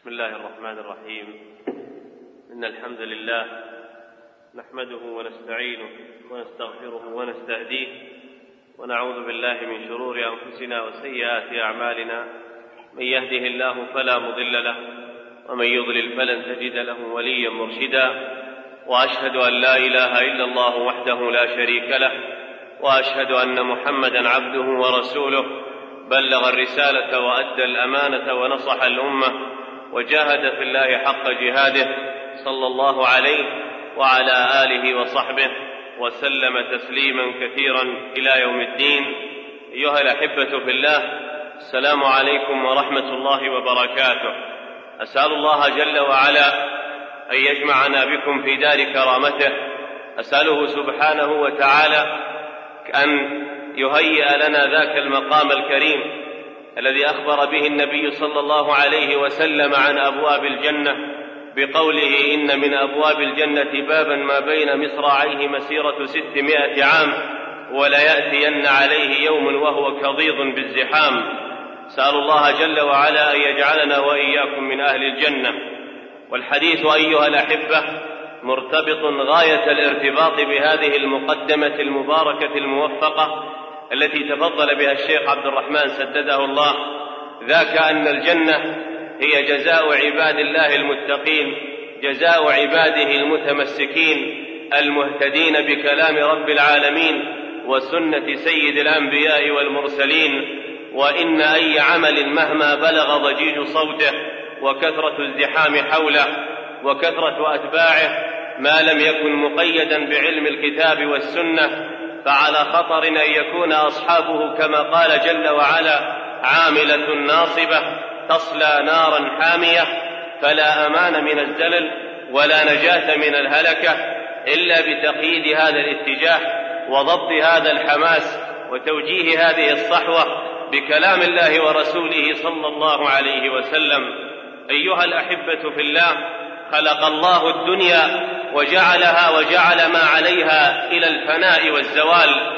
بسم الله الرحمن الرحيم. إن الحمد لله نحمده ونستعينه ونستغفره ونستهديه ونعوذ بالله من شرور أنفسنا وسيئات أعمالنا. من يهده الله فلا مضل له ومن يضلل فلن تجد له وليا مرشدا، وأشهد أن لا إله إلا الله وحده لا شريك له، وأشهد أن محمدا عبده ورسوله، بلغ الرسالة وأدى الأمانة ونصح الأمة وجاهد في الله حق جهاده، صلى الله عليه وعلى آله وصحبه وسلم تسليما كثيرا إلى يوم الدين. أيها الأحبة في الله، السلام عليكم ورحمة الله وبركاته. أسأل الله جل وعلا أن يجمعنا بكم في دار كرامته. أسأله سبحانه وتعالى أن يهيئ لنا ذاك المقام الكريم الذي أخبر به النبي صلى الله عليه وسلم عن أبواب الجنة بقوله: إن من أبواب الجنة بابا ما بين مصراعيه مسيرة 600 عام وليأتين عليه يوم وهو كضيض بالزحام. سأل الله جل وعلا أن يجعلنا وإياكم من أهل الجنة. والحديث أيها الأحبة مرتبط غاية الارتباط بهذه المقدمة المباركة الموفقة التي تفضل بها الشيخ عبد الرحمن سدده الله، ذاك أن الجنة هي جزاء عباد الله المتقين، جزاء عباده المتمسكين المهتدين بكلام رب العالمين وسنة سيد الأنبياء والمرسلين. وإن أي عمل مهما بلغ ضجيج صوته وكثرة الزحام حوله وكثرة أتباعه ما لم يكن مقيدا بعلم الكتاب والسنة فعلى خطر أن يكون أصحابه كما قال جل وعلا: عاملة ناصبة تصلى نارا حامية. فلا أمان من الزلل ولا نجاة من الهلكة إلا بتقييد هذا الاتجاه وضبط هذا الحماس وتوجيه هذه الصحوة بكلام الله ورسوله صلى الله عليه وسلم. أيها الأحبة في الله، خلق الله الدنيا وجعلها وجعل ما عليها إلى الفناء والزوال.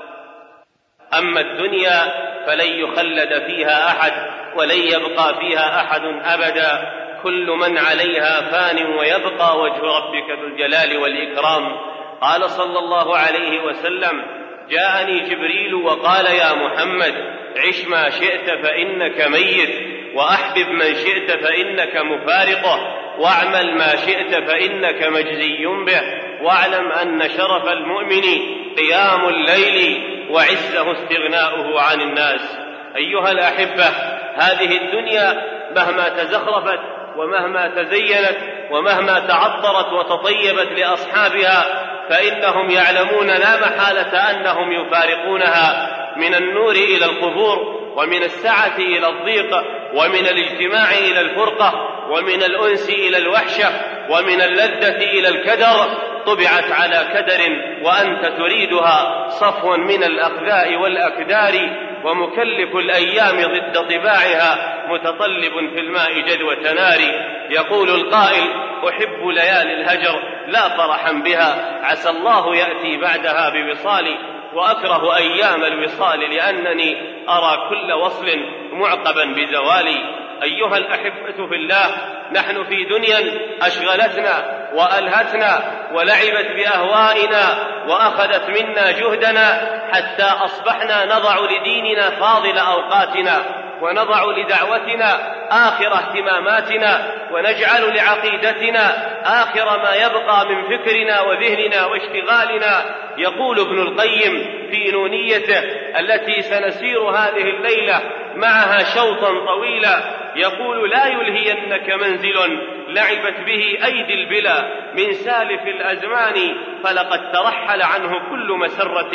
أما الدنيا فلن يخلد فيها أحد ولن يبقى فيها أحد أبدا، كل من عليها فان ويبقى وجه ربك ذو الجلال والإكرام. قال صلى الله عليه وسلم: جاءني جبريل وقال: يا محمد، عش ما شئت فإنك ميت، وأحبب من شئت فإنك مفارقه، واعمل ما شئت فإنك مجزي به، واعلم أن شرف المؤمن قيام الليل وعزه استغناؤه عن الناس. أيها الأحبة، هذه الدنيا مهما تزخرفت ومهما تزينت ومهما تعطرت وتطيبت لأصحابها فإنهم يعلمون لا محالة أنهم يفارقونها، من النور إلى القبور، ومن السعة إلى الضيق، ومن الاجتماع إلى الفرقة، ومن الأنس إلى الوحشة، ومن اللذة إلى الكدر. طبعت على كدر وأنت تريدها، صفوا من الأخذاء والأكدار، ومكلف الأيام ضد طباعها، متطلب في الماء جدوى نار. يقول القائل: أحب ليالي الهجر لا فرحا بها، عسى الله يأتي بعدها بوصال، وأكره أيام الوصال لأنني أرى كل وصل معقبا بزوالي. أيها الأحبة في الله، نحن في دنيا أشغلتنا وألهتنا ولعبت بأهوائنا وأخذت منا جهدنا حتى أصبحنا نضع لديننا فاضل أوقاتنا، ونضع لدعوتنا آخر اهتماماتنا، ونجعل لعقيدتنا آخر ما يبقى من فكرنا وذهننا واشتغالنا. يقول ابن القيم في نونيته التي سنسير هذه الليلة معها شوطا طويلا، يقول: لا يلهينك منزل لعبت به أيدي البلا من سالف الأزمان، فلقد ترحل عنه كل مسرة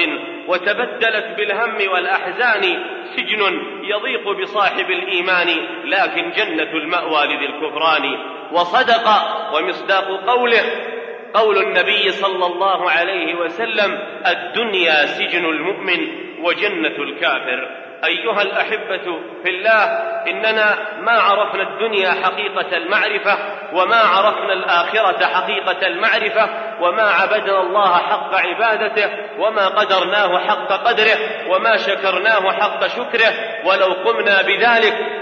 وتبدلت بالهم والأحزان. سجن يضيق بصاحب الإيمان لكن جنة المأوى لذي الكفران. وصدق ومصداق قوله قول النبي صلى الله عليه وسلم: الدنيا سجن المؤمن وجنة الكافر. أيها الأحبة في الله، إننا ما عرفنا الدنيا حقيقة المعرفة، وما عرفنا الآخرة حقيقة المعرفة، وما عبدنا الله حق عبادته، وما قدرناه حق قدره، وما شكرناه حق شكره. ولو قمنا بذلك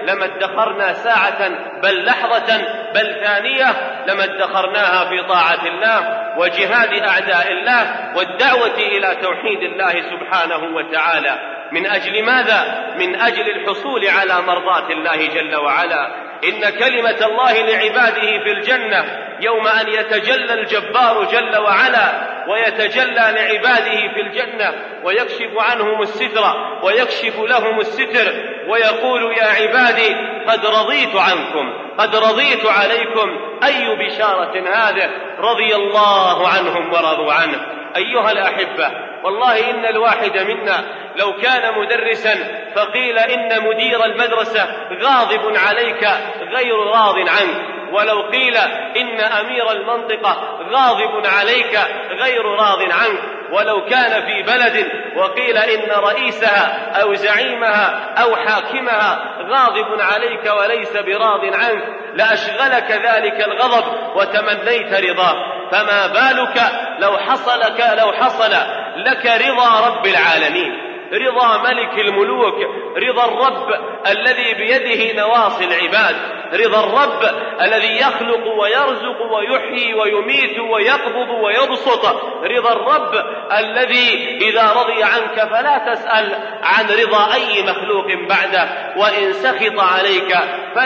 لما ادخرنا ساعة بل لحظة بل ثانية لما ادخرناها في طاعة الله وجهاد أعداء الله والدعوة إلى توحيد الله سبحانه وتعالى. من أجل ماذا؟ من أجل الحصول على مرضاة الله جل وعلا. إن كلمة الله لعباده في الجنة يوم أن يتجلى الجبار جل وعلا ويتجلى لعباده في الجنة ويكشف عنهم الستر ويكشف لهم الستر ويقول يا عبادي قد رضيت عنكم قد رضيت عليكم. أي بشارة هذه؟ رضي الله عنهم ورضوا عنه. أيها الأحبة، والله إن الواحد منا لو كان مدرسا فقيل إن مدير المدرسة غاضب عليك غير راض عنك، ولو قيل إن أمير المنطقة غاضب عليك غير راض عنك، ولو كان في بلد وقيل إن رئيسها أو زعيمها أو حاكمها غاضب عليك وليس براض عنك لأشغلك ذلك الغضب وتمنيت رضاه. فما بالك لو حصل لك رضا رب العالمين، رضا ملك الملوك، رضا الرب الذي بيده نواصي العباد، رضا الرب الذي يخلق ويرزق ويحيي ويميت ويقبض ويبسط، رضا الرب الذي إذا رضي عنك فلا تسأل عن رضا أي مخلوق بعده، وإن سخط عليك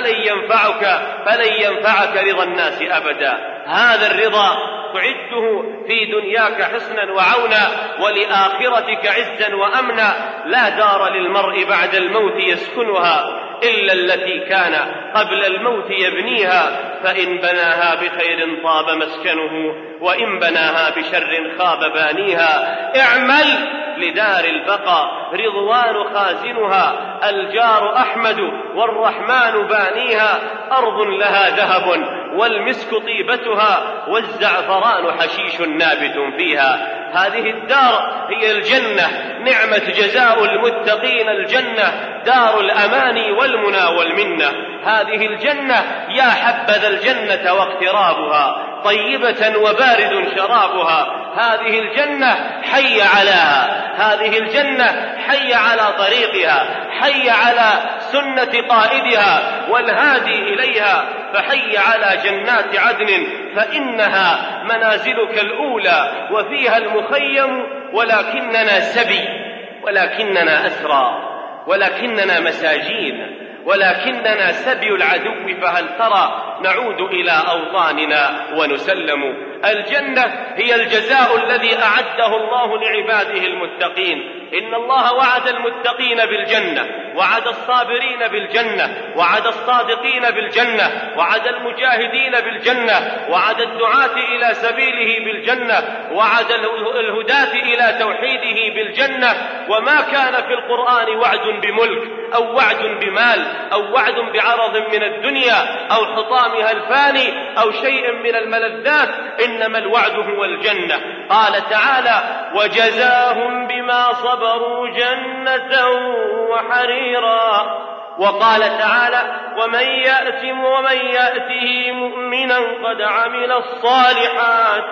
فلن ينفعك رضا الناس أبدا. هذا الرضا تعده في دنياك حسنا وعونا ولآخرتك عزا وأمنا. لا دار للمرء بعد الموت يسكنها إلا التي كان قبل الموت يبنيها، فإن بناها بخير طاب مسكنه وإن بناها بشر خاب بانيها. اعمل لدار البقاء رضوان خازنها، الجار أحمد والرحمن بانيها، أرض لها ذهب والمسك طيبتها والزعفران حشيش نابت فيها. هذه الدار هي الجنة، نعمة جزاء المتقين الجنة، دار الأمان والمنى والمنة. هذه الجنة يا حبذا الجنة واقترابها، طيبة وبارد شرابها. هذه الجنة حي علىها، هذه الجنة حي على طريقها، حي على سنة قائدها والهادي إليها. فحي على جنات عدن فإنها منازلك الأولى وفيها المخيم، ولكننا سبي، ولكننا أسرى، ولكننا مساجين، ولكننا سبي العدو. فهل ترى نعود إلى أوطاننا ونسلم؟ الجنة هي الجزاء الذي أعده الله لعباده المتقين. إن الله وعد المتقين بالجنة، وعد الصابرين بالجنة، وعد الصادقين بالجنة، وعد المجاهدين بالجنة، وعد الدعاة إلى سبيله بالجنة، وعد الهداة إلى توحيده بالجنة. وما كان في القرآن وعد بملك أو وعد بمال أو وعد بعرض من الدنيا أو حطامها الفاني أو شيء من الملذات، إنما الوعد هو الجنة. قال تعالى: وجزاهم بما صبروا جنة وحريرا. وقال تعالى: ومن يأته مؤمنا قد عمل الصالحات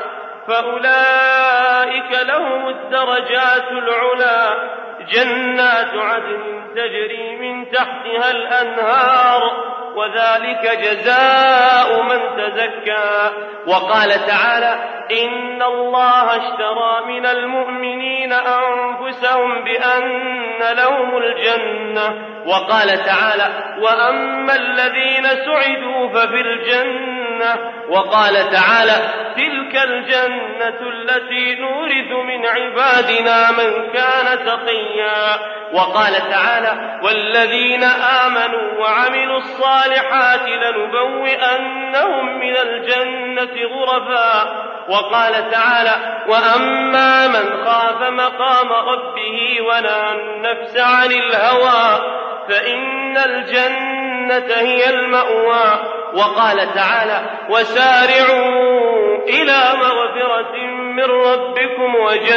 فأولئك لهم الدرجات العلى جنات عدن تجري من تحتها الأنهار وذلك جزاء من تزكى. وقال تعالى: إن الله اشترى من المؤمنين أنفسهم بأن لهم الجنة. وقال تعالى: وأما الذين سعدوا ففي الجنة. وقال تعالى: تلك الجنة التي نورث من عبادنا من كان تقيا. وقال تعالى: والذين آمنوا وعملوا الصالحات لنبوئنهم من الجنة غرفا. وقال تعالى: وأما من خاف مقام ربه ونهى النفس عن الهوى فإن الجنة هي المأوى. وقال تعالى: وسارعوا إلى مغفرة من ربكم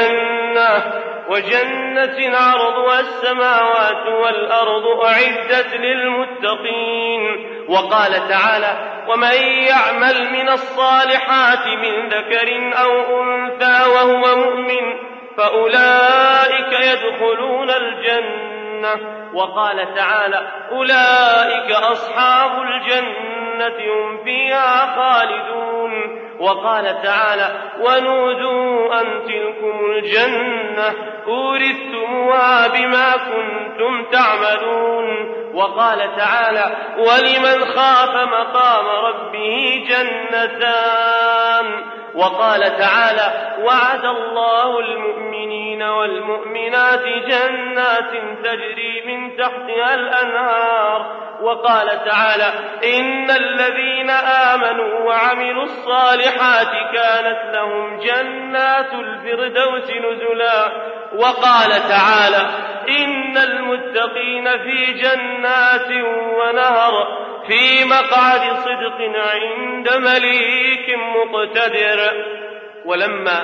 وجنة عرضها السماوات والأرض أعدت للمتقين. وقال تعالى: ومن يعمل من الصالحات من ذكر أو أنثى وهو مؤمن فأولئك يدخلون الجنة وقال تعالى: أولئك أصحاب الجنة هم فيها خالدون. وقال تعالى: ونودوا أن تلكم الجنة أورثتموها بما كنتم تعملون. وقال تعالى: ولمن خاف مقام ربه جنتان. وقال تعالى: وعد الله المؤمنين والمؤمنات جنات تجري من تحتها الأنهار. وقال تعالى: إن الذين آمنوا وعملوا الصالحات كانت لهم جنات الفردوس نزلا. وقال تعالى: إن المتقين في جنات ونهر في مقعد صدق عند مليك مقتدر. ولما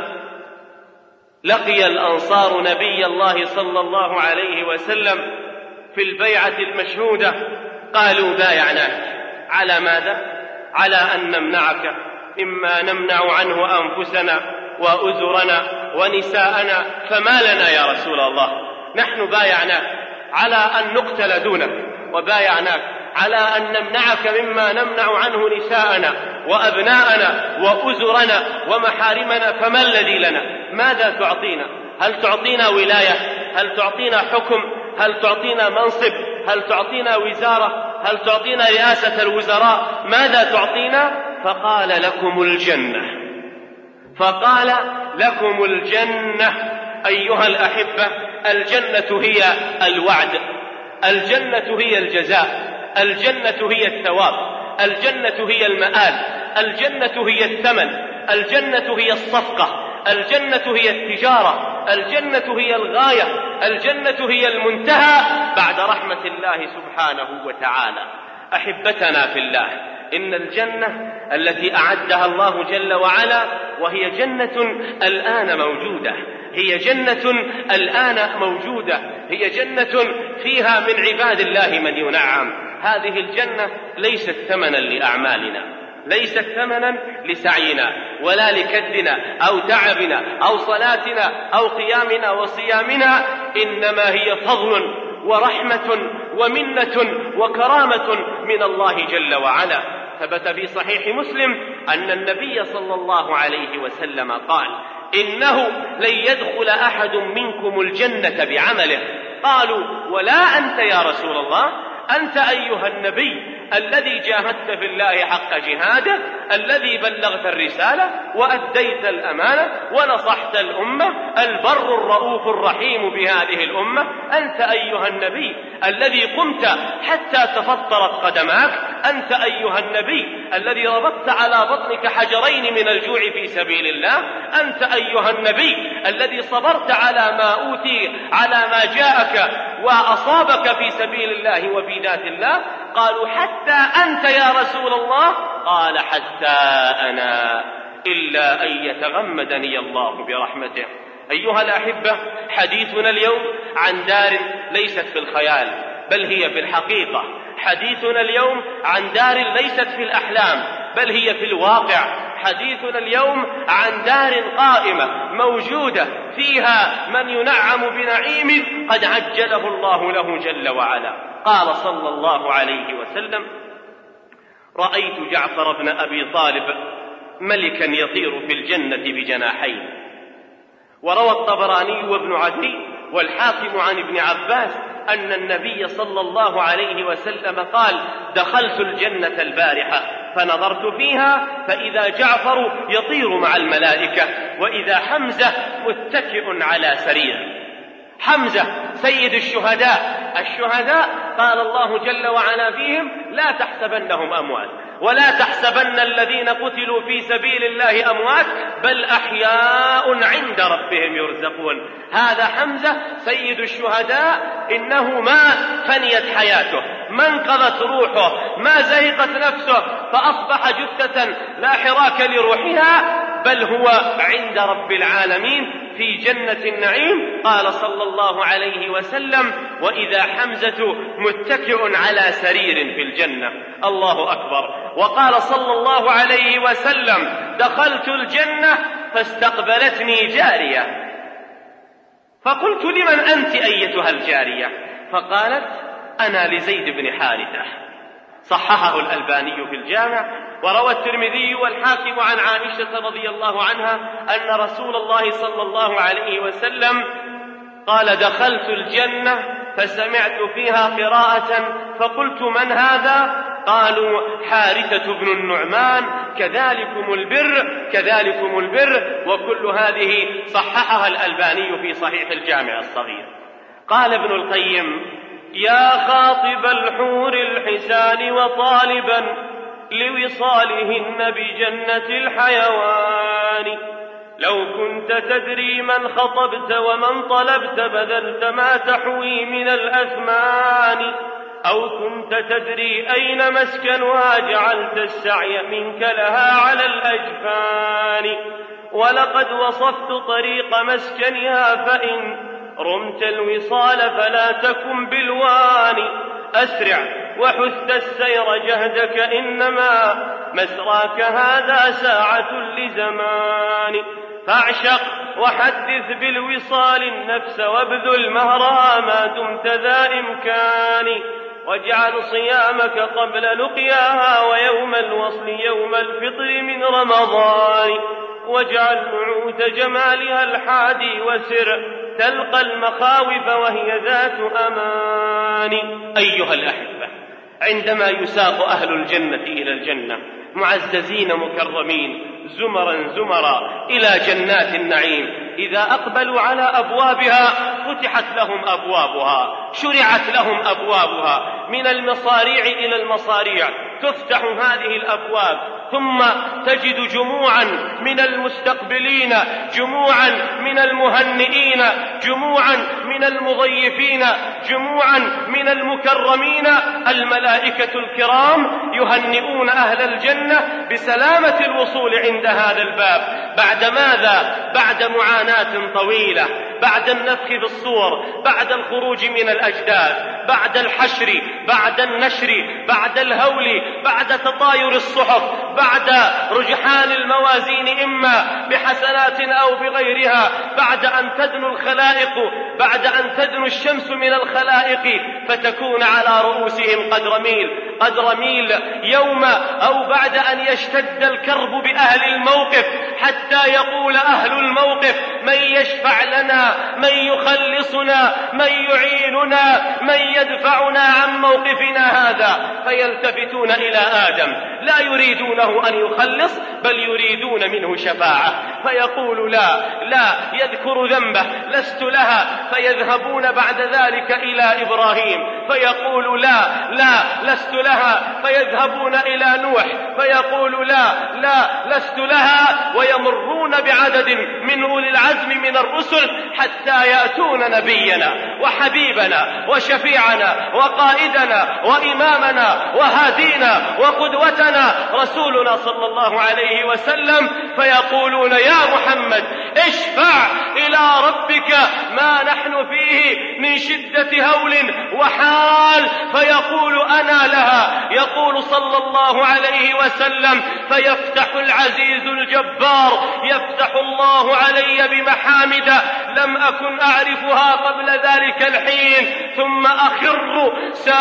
لقي الأنصار نبي الله صلى الله عليه وسلم في البيعة المشهودة قالوا: بايعناك على ماذا؟ على أن نمنعك مما نمنع عنه أنفسنا وأزرنا ونساءنا، فما لنا يا رسول الله؟ نحن بايعناك على أن نقتل دونك، وبايعناك على أن نمنعك مما نمنع عنه نساءنا وأبناءنا وأزرنا ومحارمنا، فما الذي لنا؟ ماذا تعطينا؟ هل تعطينا ولاية؟ هل تعطينا حكم؟ هل تعطينا منصب؟ هل تعطينا وزارة؟ هل تعطينا رئاسة الوزراء؟ ماذا تعطينا؟ فقال: لكم الجنة. فقال: لكم الجنة. أيها الأحبة، الجنة هي الوعد، الجنة هي الجزاء، الجنة هي الثواب، الجنة هي المآل، الجنة هي الثمن، الجنة هي الصفقة، الجنة هي التجارة، الجنة هي الغاية، الجنة هي المنتهى بعد رحمة الله سبحانه وتعالى. أحبتنا في الله، إن الجنة التي أعدها الله جل وعلا وهي جنة الآن موجودة، هي جنة الآن موجودة، هي جنة فيها من عباد الله من ينعم. هذه الجنة ليست ثمنا لأعمالنا، ليست ثمنا لسعينا ولا لكدنا أو تعبنا أو صلاتنا أو قيامنا وصيامنا، إنما هي فضل ورحمة ومنة وكرامة من الله جل وعلا. ثبت في صحيح مسلم أن النبي صلى الله عليه وسلم قال: إنه لن يدخل أحد منكم الجنة بعمله. قالوا: ولا أنت يا رسول الله؟ أنت أيها النبي الذي جاهدت في الله حق جهاده، الذي بلغت الرسالة وأديت الأمانة ونصحت الأمة، البر الرؤوف الرحيم بهذه الأمة. أنت أيها النبي الذي قمت حتى تفطرت قدماك، أنت أيها النبي الذي ربطت على بطنك حجرين من الجوع في سبيل الله، أنت أيها النبي الذي صبرت على ما أوتي، على ما جاءك وأصابك في سبيل الله وفي ذات الله. قالوا: حتى أنت يا رسول الله؟ قال: حتى أنا، إلا أن يتغمدني الله برحمته. أيها الأحبة، حديثنا اليوم عن دار ليست في الخيال بل هي في الحقيقة، حديثنا اليوم عن دار ليست في الأحلام بل هي في الواقع، حديثنا اليوم عن دار قائمة موجودة فيها من ينعم بنعيم قد عجله الله له جل وعلا. قال صلى الله عليه وسلم: رأيت جعفر بن أبي طالب ملكا يطير في الجنة بجناحين. وروى الطبراني وابن عدي والحاكم عن ابن عباس أن النبي صلى الله عليه وسلم قال: دخلت الجنة البارحة فنظرت فيها فإذا جعفر يطير مع الملائكة، وإذا حمزة متكئ على سرير. حمزة سيد الشهداء، الشهداء قال الله جل وعلا فيهم: لا تحسبنهم أموات ولا تحسبن الذين قتلوا في سبيل الله أموات بل أحياء عند ربهم يرزقون. هذا حمزة سيد الشهداء، إنه ما فنيت حياته، ما انقضت روحه، ما زهقت نفسه فأصبح جثة لا حراك لروحها، بل هو عند رب العالمين في جنة النعيم. قال صلى الله عليه وسلم: وإذا حمزة متكئ على سرير في الجنة. الله أكبر. وقال صلى الله عليه وسلم: دخلت الجنة فاستقبلتني جارية، فقلت: لمن أنت أيتها الجارية؟ فقالت: أنا لزيد بن حارثة. صححه الألباني في الجامع. وروى الترمذي والحاكم عن عائشة رضي الله عنها أن رسول الله صلى الله عليه وسلم قال: دخلت الجنة فسمعت فيها قراءة فقلت: من هذا؟ قالوا: حارثة بن النعمان. كذلكم البر كذلكم البر. وكل هذه صححها الألباني في صحيح الجامع الصغير. قال ابن القيم: يا خاطب الحور الحسان وطالبا لوصالهن بجنة الحيوان، لو كنت تدري من خطبت ومن طلبت بذلت ما تحوي من الأثمان، أو كنت تدري أين مسكنها جعلت السعي منك لها على الأجفان، ولقد وصفت طريق مسكنها فإن رمت الوصال فلا تكن بالوان، أسرع وحث السير جهدك إنما مسراك هذا ساعة لزمان، فاعشق وحدث بالوصال النفس وابذل مهرها ما دمت ذا إمكان، واجعل صيامك قبل لقياها ويوم الوصل يوم الفطر من رمضان، واجعل نعوت جمالها الحادي وسر تلقى المخاوف وهي ذات أمان. أيها الأحبة، عندما يساق أهل الجنة إلى الجنة معززين مكرمين زمرا زمرا إلى جنات النعيم، إذا أقبلوا على أبوابها فتحت لهم أبوابها، شرعت لهم أبوابها، من المصاريع إلى المصاريع تفتح هذه الأبواب، ثم تجد جموعا من المستقبلين، جموعا من المهنئين، جموعا من المضيفين، جموعا من المكرمين. الملائكة الكرام يهنئون أهل الجنة بسلامة الوصول عند هذا الباب. بعد ماذا؟ بعد معاناة طويلة، بعد النفخ بالصور، بعد الخروج من الأجداث، بعد الحشر، بعد النشر، بعد الهول، بعد تطاير الصحف، بعد رجحان الموازين إما بحسنات أو بغيرها، بعد أن تدنو الخلائق، بعد أن تدنو الشمس من الخلائق فتكون على رؤوسهم قدر ميل يوم، أو بعد أن يشتد الكرب بأهل الموقف حتى يقول أهل الموقف: من يشفع لنا، من يخلصنا، من يعيننا، من يدفعنا عن موقفنا هذا، فيلتفتون إلى آدم لا يريدونه أن يخلص بل يريدون منه شفاعة، فيقول: لا يذكر ذنبه لست لها، فيذهبون بعد ذلك إلى إبراهيم فيقول: لا لست لها، فيذهبون إلى نوح فيقول: لا لست لها، ويمرون بعدد من أولي العزم من الرسل حتى يأتون نبينا وحبيبنا وشفيعنا وقائدنا وإمامنا وهادينا وقدوتنا رسولنا صلى الله عليه وسلم، فيقولون: يا محمد اشفع إلى ربك ما نحن فيه من شدة هول وحال، فيقول: أنا لها. يقول صلى الله عليه وسلم: فيفتح العزيز الجبار، يفتح الله علي بمحامد لم أكن أعرفها قبل ذلك الحين، ثم أخر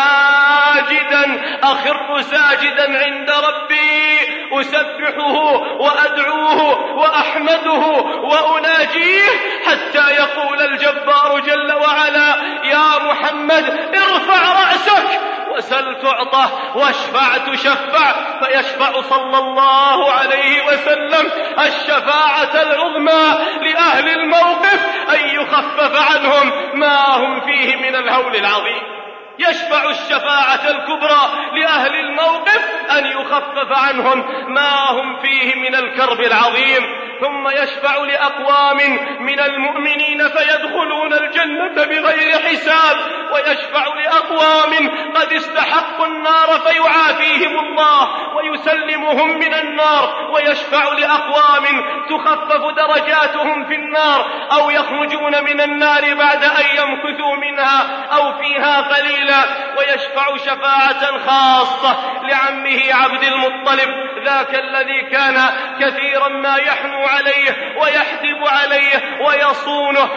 ساجدا عند ربي أسبحه وأدعوه وأحمده وأناجيه، حتى يقول الجبار جل وعلا: يا محمد ارفع رأسك وسل تعطى واشفع تشفع، فيشفع صلى الله عليه وسلم الشفاعة العظمى لأهل الموقف أن يخفف عنهم ما هم فيه من الهول العظيم. يشفع الشفاعة الكبرى لأهل الموقف أن يخفف عنهم ما هم فيه من الكرب العظيم، ثم يشفع لأقوام من المؤمنين فيدخلون الجنة بغير حساب، ويشفع لأقوام قد استحقوا النار فيعافيهم الله ويسلمهم من النار، ويشفع لأقوام تخفف درجاتهم في النار أو يخرجون من النار بعد أن يمكثوا منها أو فيها قليلا، ويشفع شفاعة خاصة لعمه عبد المطلب، ذاك الذي كان كثيرا ما يحنو عليه ويحدب عليه ويصونه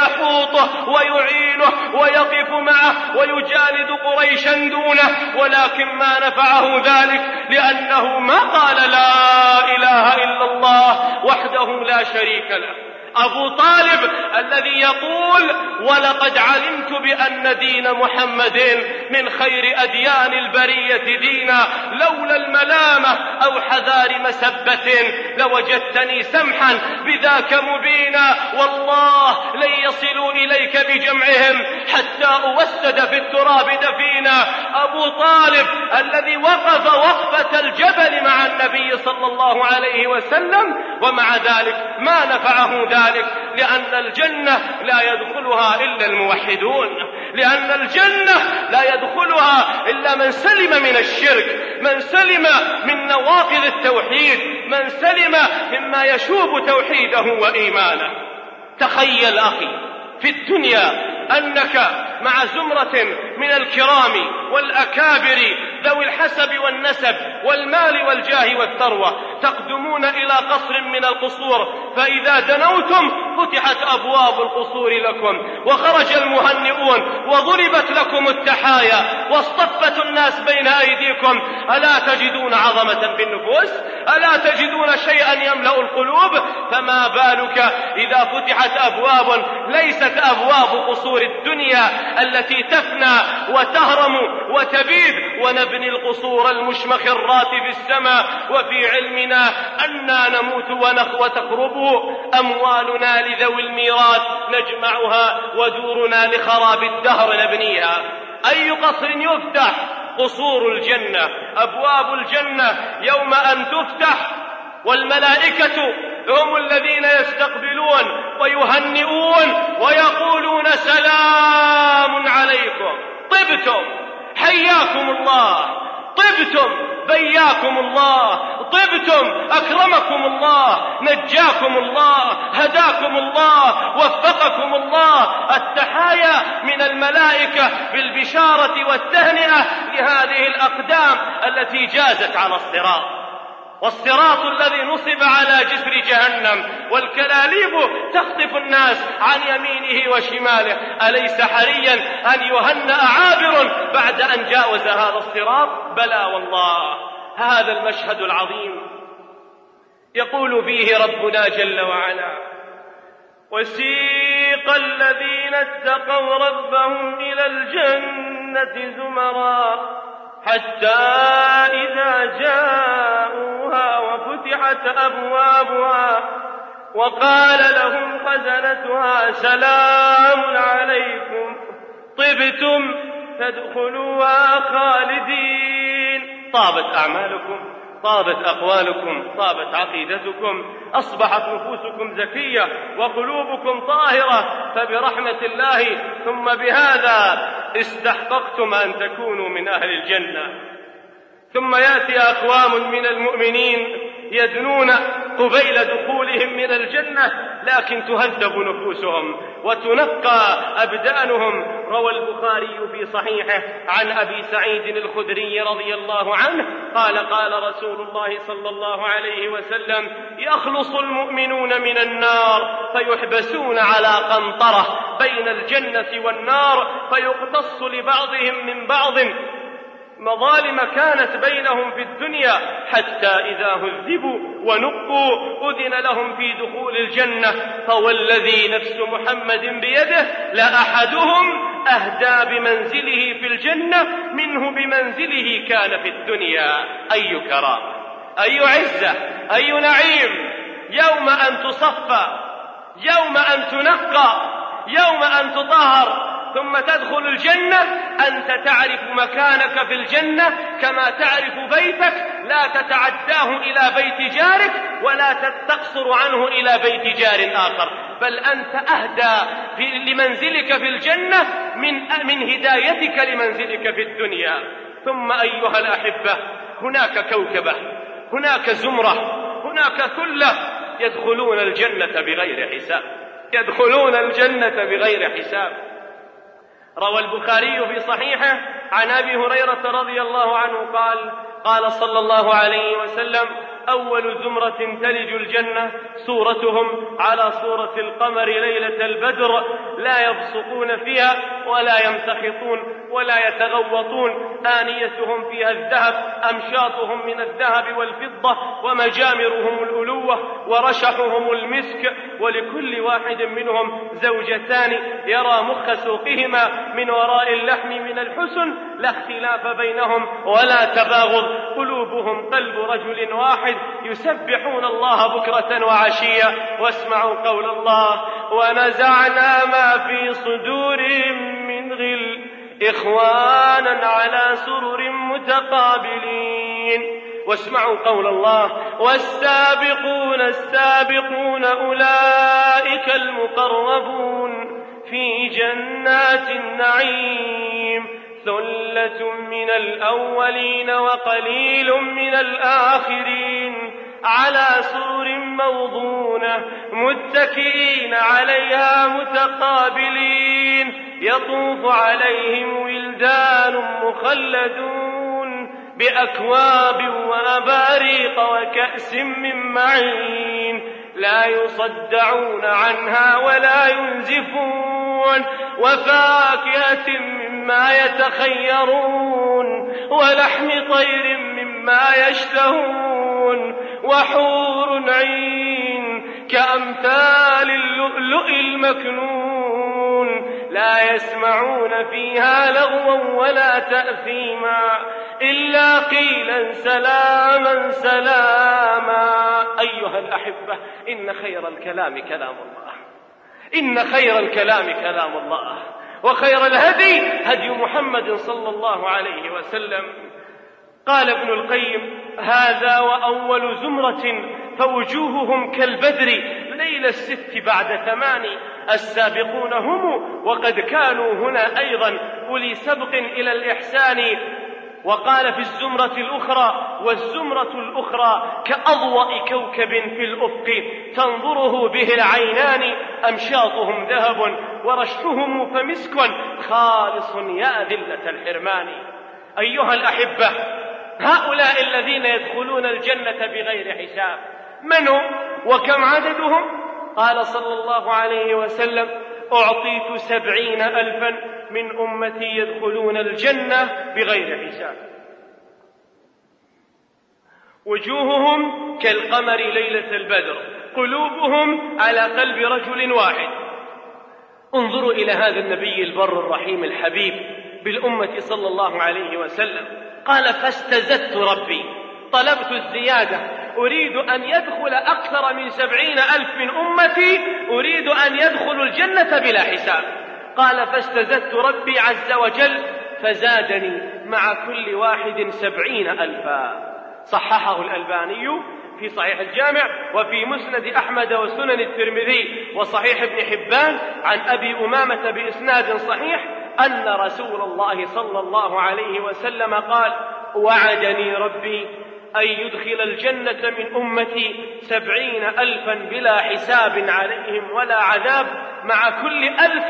ويحوطه ويعينه ويقف معه ويجالد قريشا دونه، ولكن ما نفعه ذلك لأنه ما قال لا إله إلا الله وحده لا شريك له. أبو طالب الذي يقول ولقد علمت بأن دين محمد من خير أديان البرية دينا، لولا الملامة أو حذار مسبة لوجدتني سمحا بذاك مبينا، والله لن يصلوا إليك بجمعهم حتى أوسد في التراب دفينا. أبو طالب الذي وقف وقفة الجبل مع النبي صلى الله عليه وسلم، ومع ذلك ما نفعه ذلك، لأن الجنة لا يدخلها إلا الموحدون، لأن الجنة لا يدخلها إلا من سلم من الشرك، من سلم من نواقض التوحيد، من سلم مما يشوب توحيده وإيمانه. تخيل أخي في الدنيا أنك مع زمرة من الكرام والأكابر ذوي الحسب والنسب والمال والجاه والثروة، تقدمون إلى قصر من القصور، فإذا دنوتم فتحت أبواب القصور لكم، وخرج المهنئون، وضربت لكم التحايا، واصطفت الناس بين أيديكم. ألا تجدون عظمة في النفوس؟ ألا تجدون شيئا يملأ القلوب؟ فما بالك إذا فتحت أبواب ليست أبواب قصور الدنيا التي تفنى وتهرم وتبيد، ونبني القصور المشمخرات في السماء، وفي علمنا أننا نموت وتقرب أموالنا لذوي الميراث نجمعها، ودورنا لخراب الدهر نبنيها. أي قصر يفتح؟ قصور الجنة، أبواب الجنة يوم أن تفتح، والملائكة هم الذين يستقبلون ويهنئون ويقولون سلام عليكم، طبتم، حياكم الله، طبتم، بياكم الله، طبتم، أكرمكم الله، نجاكم الله، هداكم الله، وفقكم الله. التحايا من الملائكة بالبشارة والتهنئة لهذه الأقدام التي جازت على الصراط، والصراط الذي نصب على جسر جهنم، والكلاليب تخطف الناس عن يمينه وشماله. أليس حريا أن يهنأ عابر بعد أن جاوز هذا الصراط؟ بلى والله. هذا المشهد العظيم يقول فيه ربنا جل وعلا: وسيق الذين اتقوا ربهم إلى الجنة زمرا حتى إذا جاءوها وفتحت أبوابها وقال لهم خزنتها سلام عليكم طبتم فادخلوها خالدين. طابت أعمالكم، طابت أقوالكم، طابت عقيدتكم، أصبحت نفوسكم زكية وقلوبكم طاهرة، فبرحمة الله ثم بهذا استحققتم أن تكونوا من أهل الجنة. ثم يأتي أقوام من المؤمنين يدنون قبيل دخولهم من الجنة، لكن تهذب نفوسهم وتنقى أبدانهم. روى البخاري في صحيحه عن أبي سعيد الخدري رضي الله عنه قال: قال رسول الله صلى الله عليه وسلم: يخلص المؤمنون من النار فيحبسون على قنطرة بين الجنة والنار، فيقتص لبعضهم من بعض مظالم كانت بينهم في الدنيا، حتى إذا هذبوا ونقوا أذن لهم في دخول الجنة. فوالذي نفس محمد بيده لأحدهم أهدى بمنزله في الجنة منه بمنزله كان في الدنيا. أي كرامة، أي عزة، أي نعيم، يوم أن تصفى، يوم أن تنقى، يوم أن تطهر، ثم تدخل الجنة. أنت تعرف مكانك في الجنة كما تعرف بيتك، لا تتعداه إلى بيت جارك ولا تقصر عنه إلى بيت جار آخر، بل أنت أهدى لمنزلك في الجنة من هدايتك لمنزلك في الدنيا. ثم أيها الأحبة، هناك كوكبة، هناك زمرة، هناك ثلة يدخلون الجنة بغير حساب، يدخلون الجنة بغير حساب. روى البخاري في صحيحه عن أبي هريرة رضي الله عنه قال صلى الله عليه وسلم: أول زمرة تلج الجنة صورتهم على صورة القمر ليلة البدر، لا يبصقون فيها ولا يمتخطون ولا يتغوطون، آنيتهم فيها الذهب، أمشاطهم من الذهب والفضة، ومجامرهم الألوة، ورشحهم المسك، ولكل واحد منهم زوجتان يرى مخ سوقهما من وراء اللحم من الحسن، لا اختلاف بينهم ولا تباغض، قلوبهم قلب رجل واحد، يسبحون الله بكرة وعشيا. واسمعوا قول الله: ونزعنا ما في صدورهم من غل إخوانا على سرر متقابلين. واسمعوا قول الله: والسابقون السابقون أولئك المقربون في جنات النعيم، ثلة من الأولين وقليل من الآخرين، على سرر موضونة متكئين عليها متقابلين، يطوف عليهم ولدان مخلدون بأكواب وأباريق وكأس من معين، لا يصدعون عنها ولا ينزفون، وفاكهة مما يتخيرون، ولحم طير مما يشتهون، وحور عين كأمثال اللؤلؤ المكنون، لا يسمعون فيها لغوا ولا تأثيما، إلا قيلا سلاما سلاما. أيها الأحبة، إن خير الكلام كلام الله، إن خير الكلام كلام الله، وخير الهدي هدي محمد صلى الله عليه وسلم. قال ابن القيم: هذا وأول زمرة فوجوههم كالبدر ليل 6 بعد 8، السابقون هم وقد كانوا هنا أيضا أولي سبق إلى الإحسان. وقال في الزمرة الأخرى: والزمرة الأخرى كأضواء كوكب في الأفق تنظره به العينان، أمشاطهم ذهب ورشحهم فمسك خالص يا ذلة الحرمان. أيها الأحبة، هؤلاء الذين يدخلون الجنة بغير حساب من هم وكم عددهم؟ قال صلى الله عليه وسلم: أعطيت 70,000 من أمتي يدخلون الجنة بغير حساب، وجوههم كالقمر ليلة البدر، قلوبهم على قلب رجل واحد. انظروا إلى هذا النبي البر الرحيم الحبيب بالأمة صلى الله عليه وسلم. قال: فاستزدت ربي، طلبت الزيادة، أريد أن يدخل أكثر من 70,000 من أمتي، أريد أن يدخلوا الجنة بلا حساب. قال: فاستزدت ربي عز وجل فزادني مع كل واحد 70,000. صححه الألباني في صحيح الجامع، وفي مسند أحمد وسنن الترمذي وصحيح ابن حبان عن أبي أمامة بإسناد صحيح أن رسول الله صلى الله عليه وسلم قال: وعدني ربي أن يدخل الجنة من أمتي 70,000 بلا حساب عليهم ولا عذاب، مع كل 1000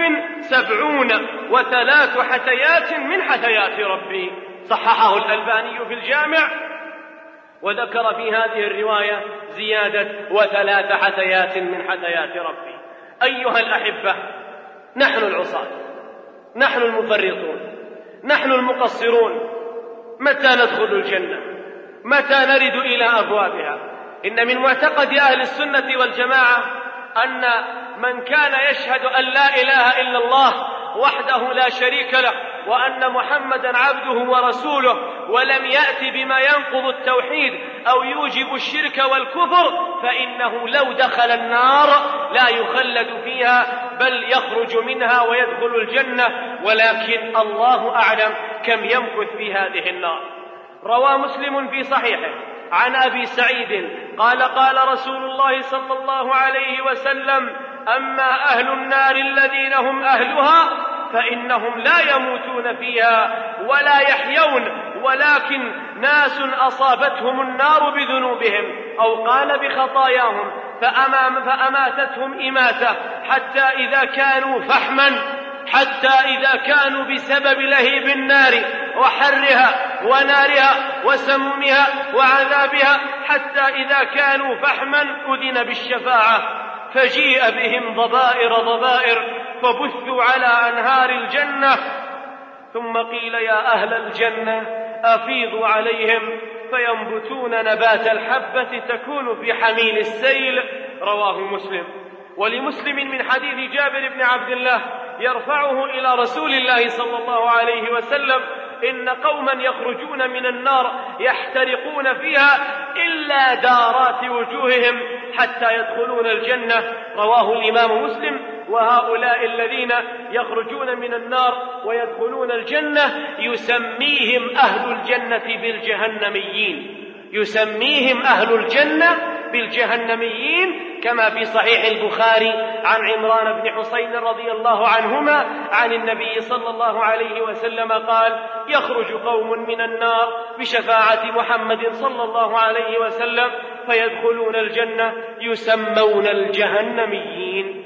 70 حثيات من حثيات ربي. صححه الألباني في الجامع، وذكر في هذه الرواية زيادة 3 حثيات من حثيات ربي. أيها الأحبة، نحن العصاة، نحن المفرطون، نحن المقصرون، متى ندخل الجنة؟ متى نرد إلى أبوابها؟ إن من معتقد أهل السنة والجماعة أن من كان يشهد أن لا إله إلا الله وحده لا شريك له، وأن محمدا عبده ورسوله، ولم يأت بما ينقض التوحيد أو يوجب الشرك والكفر، فإنه لو دخل النار لا يخلد فيها، بل يخرج منها ويدخل الجنة، ولكن الله أعلم كم يمكث في هذه النار. روى مسلم في صحيحه عن أبي سعيد قال: قال رسول الله صلى الله عليه وسلم: أما أهل النار الذين هم أهلها فإنهم لا يموتون فيها ولا يحيون، ولكن ناس أصابتهم النار بذنوبهم أو قال بخطاياهم فأماتتهم إماتة حتى إذا كانوا فحما، حتى إذا كانوا بسبب لهيب النار وحرها ونارها وسمومها وعذابها، حتى إذا كانوا فحما أذن بالشفاعة، فجيء بهم ضبائر فبثوا على أنهار الجنة، ثم قيل يا أهل الجنة أفيضوا عليهم فينبتون نبات الحبة تكون في حميل السيل. رواه مسلم. ولمسلم من حديث جابر بن عبد الله يرفعه إلى رسول الله صلى الله عليه وسلم: إن قوما يخرجون من النار يحترقون فيها إلا دارات وجوههم حتى يدخلون الجنة. رواه الإمام مسلم. وهؤلاء الذين يخرجون من النار ويدخلون الجنة يسميهم أهل الجنة بالجهنميين، يسميهم أهل الجنة بالجهنميين، كما في صحيح البخاري عن عمران بن حسين رضي الله عنهما عن النبي صلى الله عليه وسلم قال: يخرج قوم من النار بشفاعة محمد صلى الله عليه وسلم فيدخلون الجنة يسمون الجهنميين.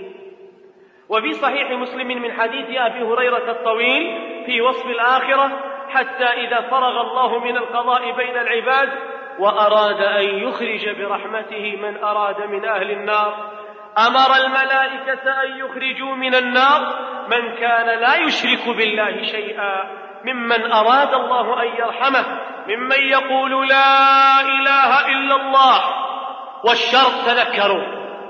وفي صحيح مسلم من حديث أبي هريرة الطويل في وصف الآخرة: حتى إذا فرغ الله من القضاء بين العباد وأراد أن يخرج برحمته من أراد من أهل النار أمر الملائكة أن يخرجوا من النار من كان لا يشرك بالله شيئا ممن أراد الله أن يرحمه، ممن يقول لا إله إلا الله، والشرط تذكروا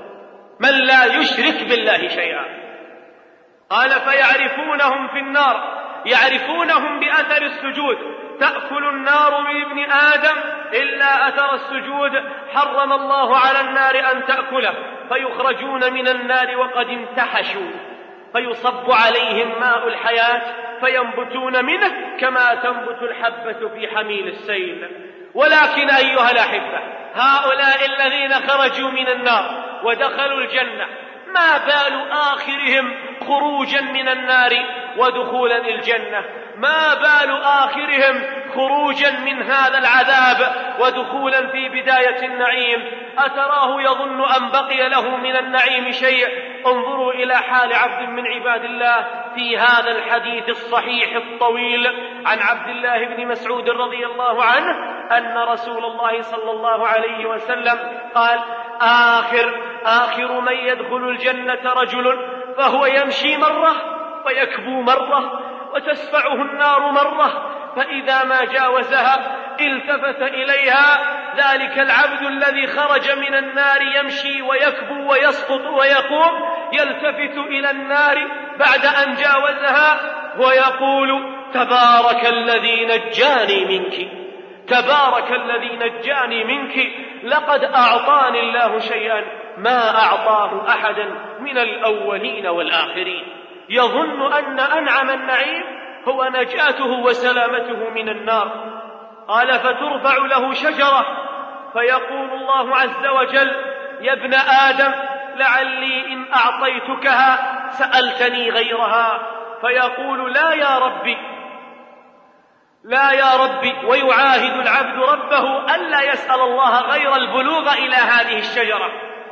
من لا يشرك بالله شيئا. قال: فيعرفونهم في النار، يعرفونهم بأثر السجود، تأكل النار بابن آدم إلا أثر السجود حرم الله على النار أن تأكله، فيخرجون من النار وقد انتحشوا، فيصب عليهم ماء الحياة فينبتون منه كما تنبت الحبة في حميل السيل. ولكن أيها الأحبة، هؤلاء الذين خرجوا من النار ودخلوا الجنة ما بال آخرهم خروجا من النار ودخولا الجنة؟ ما بال آخرهم خروجا من هذا العذاب ودخولا في بداية النعيم؟ أتراه يظن أن بقي له من النعيم شيء؟ انظروا إلى حال عبد من عباد الله في هذا الحديث الصحيح الطويل عن عبد الله بن مسعود رضي الله عنه أن رسول الله صلى الله عليه وسلم قال: آخر من يدخل الجنة رجل فهو يمشي مرة ويكبو مرة وتسفعه النار مرة، فإذا ما جاوزها التفت إليها ذلك العبد الذي خرج من النار يمشي ويكبو ويسقط ويقوم، يلتفت إلى النار بعد أن جاوزها ويقول: تبارك الذي نجاني منك، تبارك الذي نجاني منك، لقد أعطاني الله شيئا ما أعطاه أحدا من الأولين والآخرين. يظن أن أنعم النعيم هو نجاته وسلامته من النار. قال: فترفع له شجرة فيقول الله عز وجل: يا ابن آدم لعلي إن أعطيتكها سألتني غيرها، فيقول: لا يا ربي، لا يا ربي، ويعاهد العبد ربه ألا يسأل الله غير البلوغ إلى هذه الشجرة.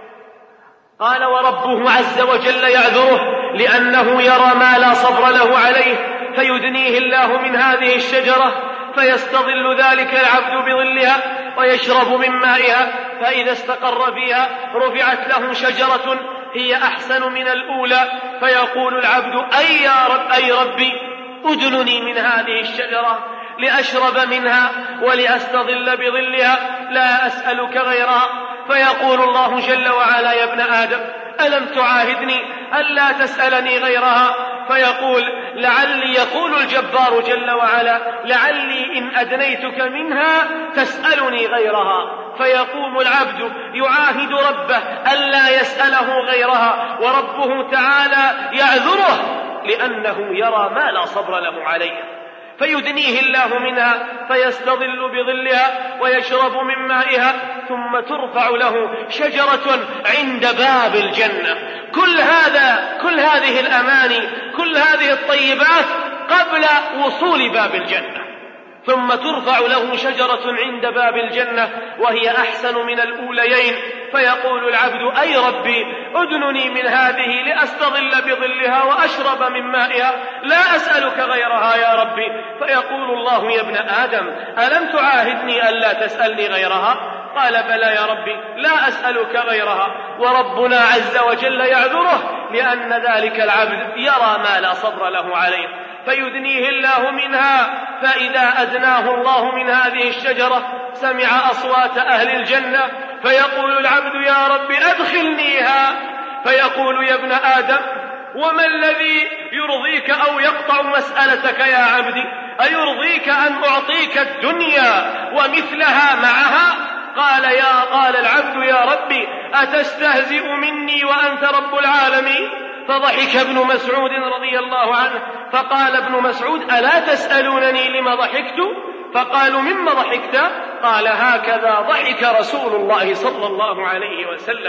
قال: وربه عز وجل يعذره لأنه يرى ما لا صبر له عليه، فيدنيه الله من هذه الشجرة فيستظل ذلك العبد بظلها ويشرب من مائها، فإذا استقر فيها رفعت له شجرة هي أحسن من الأولى، فيقول العبد: أي ربي أدلني من هذه الشجرة لأشرب منها ولأستظل بظلها، لا أسألك غيرها. فيقول الله جل وعلا: يا ابن آدم ألم تعاهدني ألا تسألني غيرها؟ فيقول: لعلي، يقول الجبار جل وعلا: لعلي إن أدنيتك منها تسألني غيرها. فيقوم العبد يعاهد ربه ألا يسأله غيرها، وربه تعالى يعذره لأنه يرى ما لا صبر له عليه، فيدنيه الله منها فيستظل بظلها ويشرب من مائها، ثم ترفع له شجرة عند باب الجنة. كل هذه الأماني، كل هذه الطيبات قبل وصول باب الجنة. ثم ترفع له شجرة عند باب الجنة وهي أحسن من الأوليين، فيقول العبد: أي ربي أدنني من هذه لأستظل بظلها وأشرب من مائها، لا أسألك غيرها يا ربي. فيقول الله: يا ابن آدم ألم تعاهدني ألا تسألني غيرها؟ قال: بلى يا ربي لا أسألك غيرها. وربنا عز وجل يعذره لأن ذلك العبد يرى ما لا صبر له عليه، فيدنيه الله منها. فإذا أدناه الله من هذه الشجرة سمع أصوات أهل الجنة، فيقول العبد: يا رب أدخلنيها. فيقول: يا ابن آدم وما الذي يرضيك أو يقطع مسألتك يا عبدي؟ أيرضيك أن أعطيك الدنيا ومثلها معها؟ قال العبد: يا ربي أتستهزئ مني وأنت رب العالمين؟ فضحك ابن مسعود رضي الله عنه، فقال ابن مسعود: ألا تسألونني لما ضحكت؟ فقالوا: مما ضحكت؟ قال: هكذا ضحك رسول الله صلى الله عليه وسلم.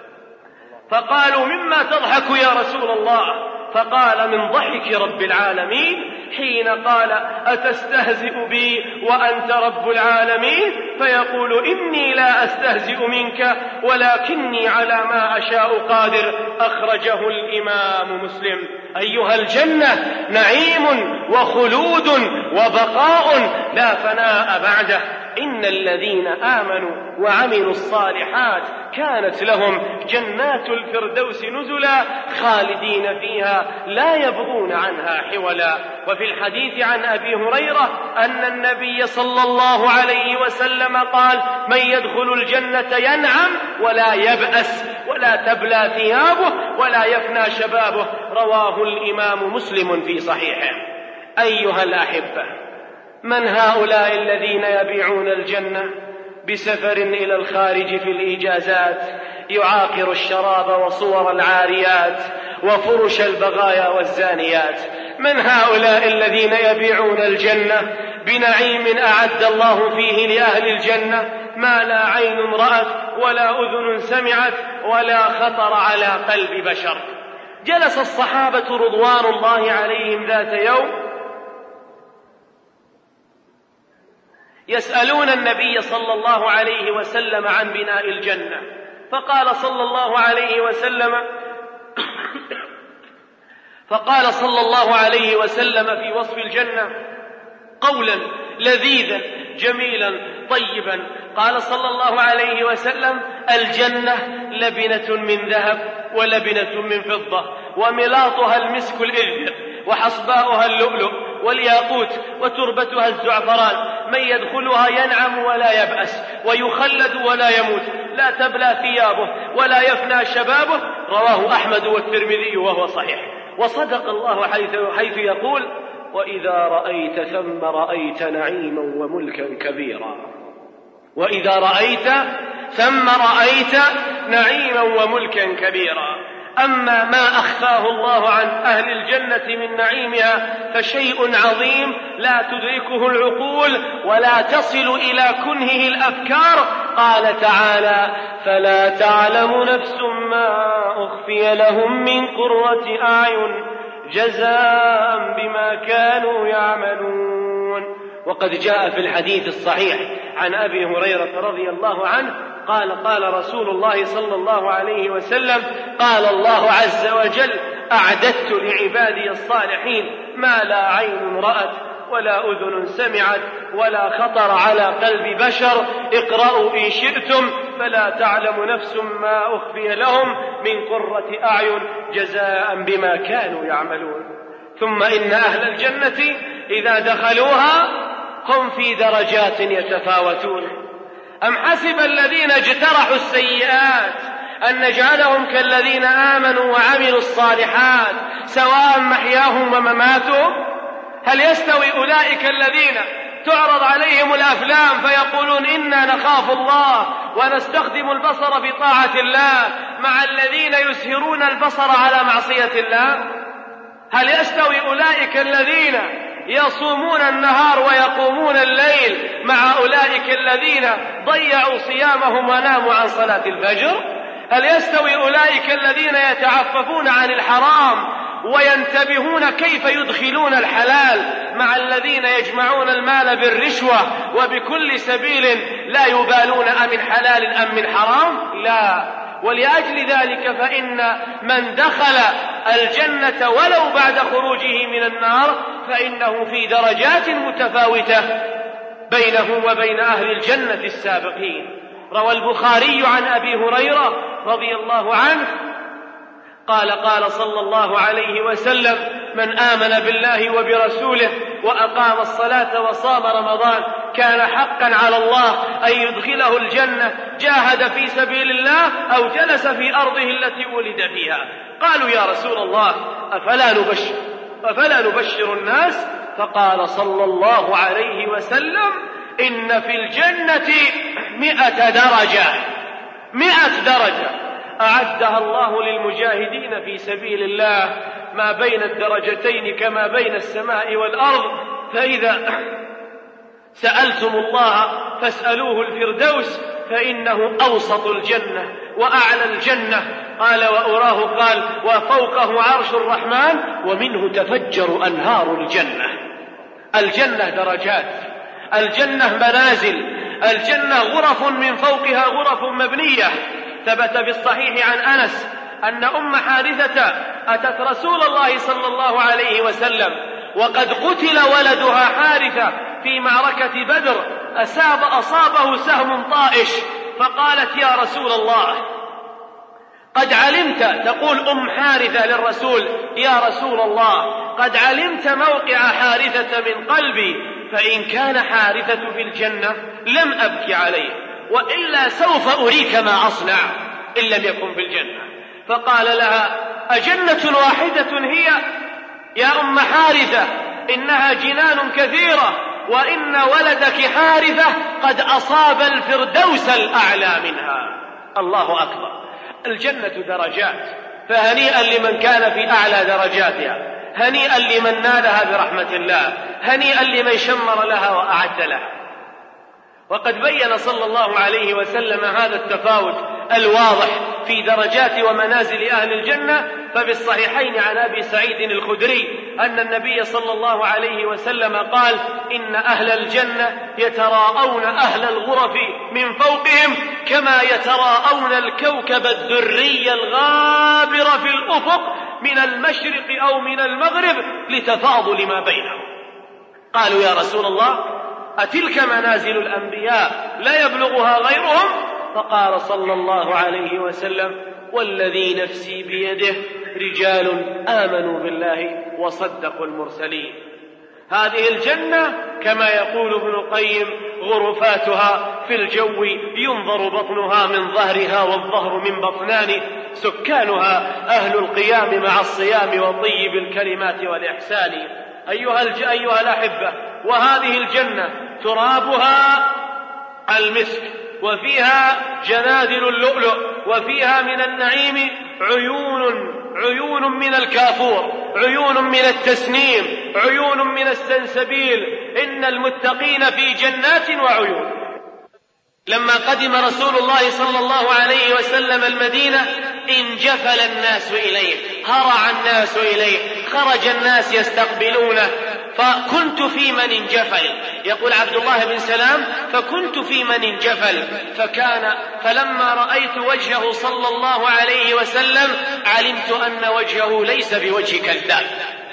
فقالوا: مما تضحك يا رسول الله؟ فقال: من ضحك رب العالمين حين قال: أتستهزئ بي وأنت رب العالمين؟ فيقول: إني لا أستهزئ منك ولكني على ما أشاء قادر. أخرجه الإمام مسلم. أيها الجنة نعيم وخلود وبقاء لا فناء بعده. إن الذين آمنوا وعملوا الصالحات كانت لهم جنات الفردوس نزلا خالدين فيها لا يبغون عنها حولا. وفي الحديث عن أبي هريرة أن النبي صلى الله عليه وسلم قال: من يدخل الجنة ينعم ولا يبأس ولا تبلى ثيابه ولا يفنى شبابه. رواه الإمام مسلم في صحيحه. أيها الأحبة، من هؤلاء الذين يبيعون الجنة بسفر إلى الخارج في الإجازات، يعاقر الشراب وصور العاريات وفرش البغايا والزانيات؟ من هؤلاء الذين يبيعون الجنة بنعيم أعد الله فيه لأهل الجنة ما لا عين رأت ولا أذن سمعت ولا خطر على قلب بشر؟ جلس الصحابة رضوان الله عليهم ذات يوم يسألون النبي صلى الله عليه وسلم عن بناء الجنة، فقال صلى الله عليه وسلم في وصف الجنة قولا لذيذا جميلا طيبا. قال صلى الله عليه وسلم: الجنة لبنة من ذهب ولبنة من فضة، وملاطها المسك الإذخر، وحصباؤها اللؤلؤ والياقوت، وتربتها الزعفران. من يدخلها ينعم ولا يبأس ويخلد ولا يموت، لا تبلى ثيابه ولا يفنى شبابه. رواه أحمد والترمذي وهو صحيح. وصدق الله حيث يقول: وإذا رأيت ثم رأيت نعيما وملكا كبيرا. وإذا رأيت ثم رأيت نعيما وملكا كبيرا. أما ما أخفاه الله عن أهل الجنة من نعيمها فشيء عظيم لا تدركه العقول ولا تصل إلى كنهه الأفكار. قال تعالى: فلا تعلم نفس ما أخفي لهم من قرة أعين جزاء بما كانوا يعملون. وقد جاء في الحديث الصحيح عن أبي هريرة رضي الله عنه قال رسول الله صلى الله عليه وسلم: قال الله عز وجل: أعددت لعبادي الصالحين ما لا عين رأت ولا أذن سمعت ولا خطر على قلب بشر. اقرأوا إن شئتم: فلا تعلم نفس ما أخفي لهم من قرة أعين جزاء بما كانوا يعملون. ثم إن أهل الجنة إذا دخلوها هم في درجات يتفاوتون. أم حسب الذين اجترحوا السيئات أن نجعلهم كالذين آمنوا وعملوا الصالحات سواء محياهم ومماتهم؟ هل يستوي أولئك الذين تعرض عليهم الأفلام فيقولون إنا نخاف الله ونستخدم البصر بطاعة الله مع الذين يسهرون البصر على معصية الله؟ هل يستوي أولئك الذين يصومون النهار ويقومون الليل مع أولئك الذين ضيعوا صيامهم وناموا عن صلاة الفجر؟ هل يستوي أولئك الذين يتعففون عن الحرام وينتبهون كيف يدخلون الحلال مع الذين يجمعون المال بالرشوة وبكل سبيل لا يبالون أمن حلال أم من حرام؟ لا. ولأجل ذلك فإن من دخل الجنة ولو بعد خروجه من النار فإنه في درجات متفاوتة بينه وبين أهل الجنة السابقين. روى البخاري عن أبي هريرة رضي الله عنه قال قال صلى الله عليه وسلم: من آمن بالله وبرسوله وأقام الصلاة وصام رمضان كان حقا على الله أن يدخله الجنة، جاهد في سبيل الله أو جلس في أرضه التي ولد فيها. قالوا: يا رسول الله أفلا نبشر الناس؟ فقال صلى الله عليه وسلم: إن في الجنة 100 درجة أعدها الله للمجاهدين في سبيل الله ما بين الدرجتين كما بين السماء والأرض، فإذا سألتم الله فاسألوه الفردوس فإنه أوسط الجنة وأعلى الجنة. قال: وأراه قال: وفوقه عرش الرحمن ومنه تفجر أنهار الجنة. الجنة درجات، الجنة منازل، الجنة غرف من فوقها غرف مبنية. ثبت في الصحيح عن أنس أن أم حارثة أتت رسول الله صلى الله عليه وسلم وقد قتل ولدها حارثة في معركة بدر، أصابه سهم طائش، فقالت: يا رسول الله قد علمت، تقول أم حارثة للرسول: يا رسول الله قد علمت موقع حارثة من قلبي، فإن كان حارثة في الجنة لم أبكي عليه، وإلا سوف أريك ما أصنع إن لم يكن في الجنة. فقال لها: أجنة واحدة هي يا أم حارثة؟ إنها جنان كثيرة، وإن ولدك حارثة قد أصاب الفردوس الأعلى منها. الله أكبر. الجنة درجات، فهنيئا لمن كان في أعلى درجاتها، هنيئا لمن نالها برحمة الله، هنيئا لمن شمر لها وأعد لها. وقد بين صلى الله عليه وسلم هذا التفاوت الواضح في درجات ومنازل أهل الجنة. ففي الصحيحين عن أبي سعيد الخدري أن النبي صلى الله عليه وسلم قال: إن أهل الجنة يتراءون أهل الغرف من فوقهم كما يتراءون الكوكب الدري الغابر في الأفق من المشرق أو من المغرب لتفاضل ما بينهم. قالوا: يا رسول الله أتلك منازل الأنبياء لا يبلغها غيرهم؟ فقال صلى الله عليه وسلم: والذي نفسي بيده رجال آمنوا بالله وصدقوا المرسلين. هذه الجنة كما يقول ابن القيم: غرفاتها في الجو ينظر بطنها من ظهرها والظهر من بطنان، سكانها أهل القيام مع الصيام وطيب الكلمات والإحسان. أيها الأحبة، وهذه الجنة ترابها المسك، وفيها جنادل اللؤلؤ، وفيها من النعيم عيون من الكافور، عيون من التسنيم، عيون من السنسبيل. إن المتقين في جنات وعيون. لما قدم رسول الله صلى الله عليه وسلم المدينة انجفل الناس إليه، هرع الناس إليه، خرج الناس يستقبلونه، فكنت في من انجفل. يقول عبد الله بن سلام: فكنت في من انجفل، فلما رأيت وجهه صلى الله عليه وسلم علمت أن وجهه ليس بوجه كذاب.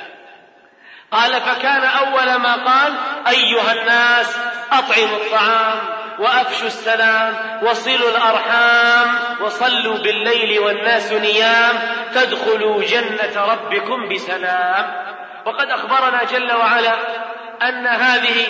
قال: فكان أول ما قال: أيها الناس أطعموا الطعام وأفشوا السلام وصلوا الأرحام وصلوا بالليل والناس نيام تدخلوا جنة ربكم بسلام. وقد أخبرنا جل وعلا أن هذه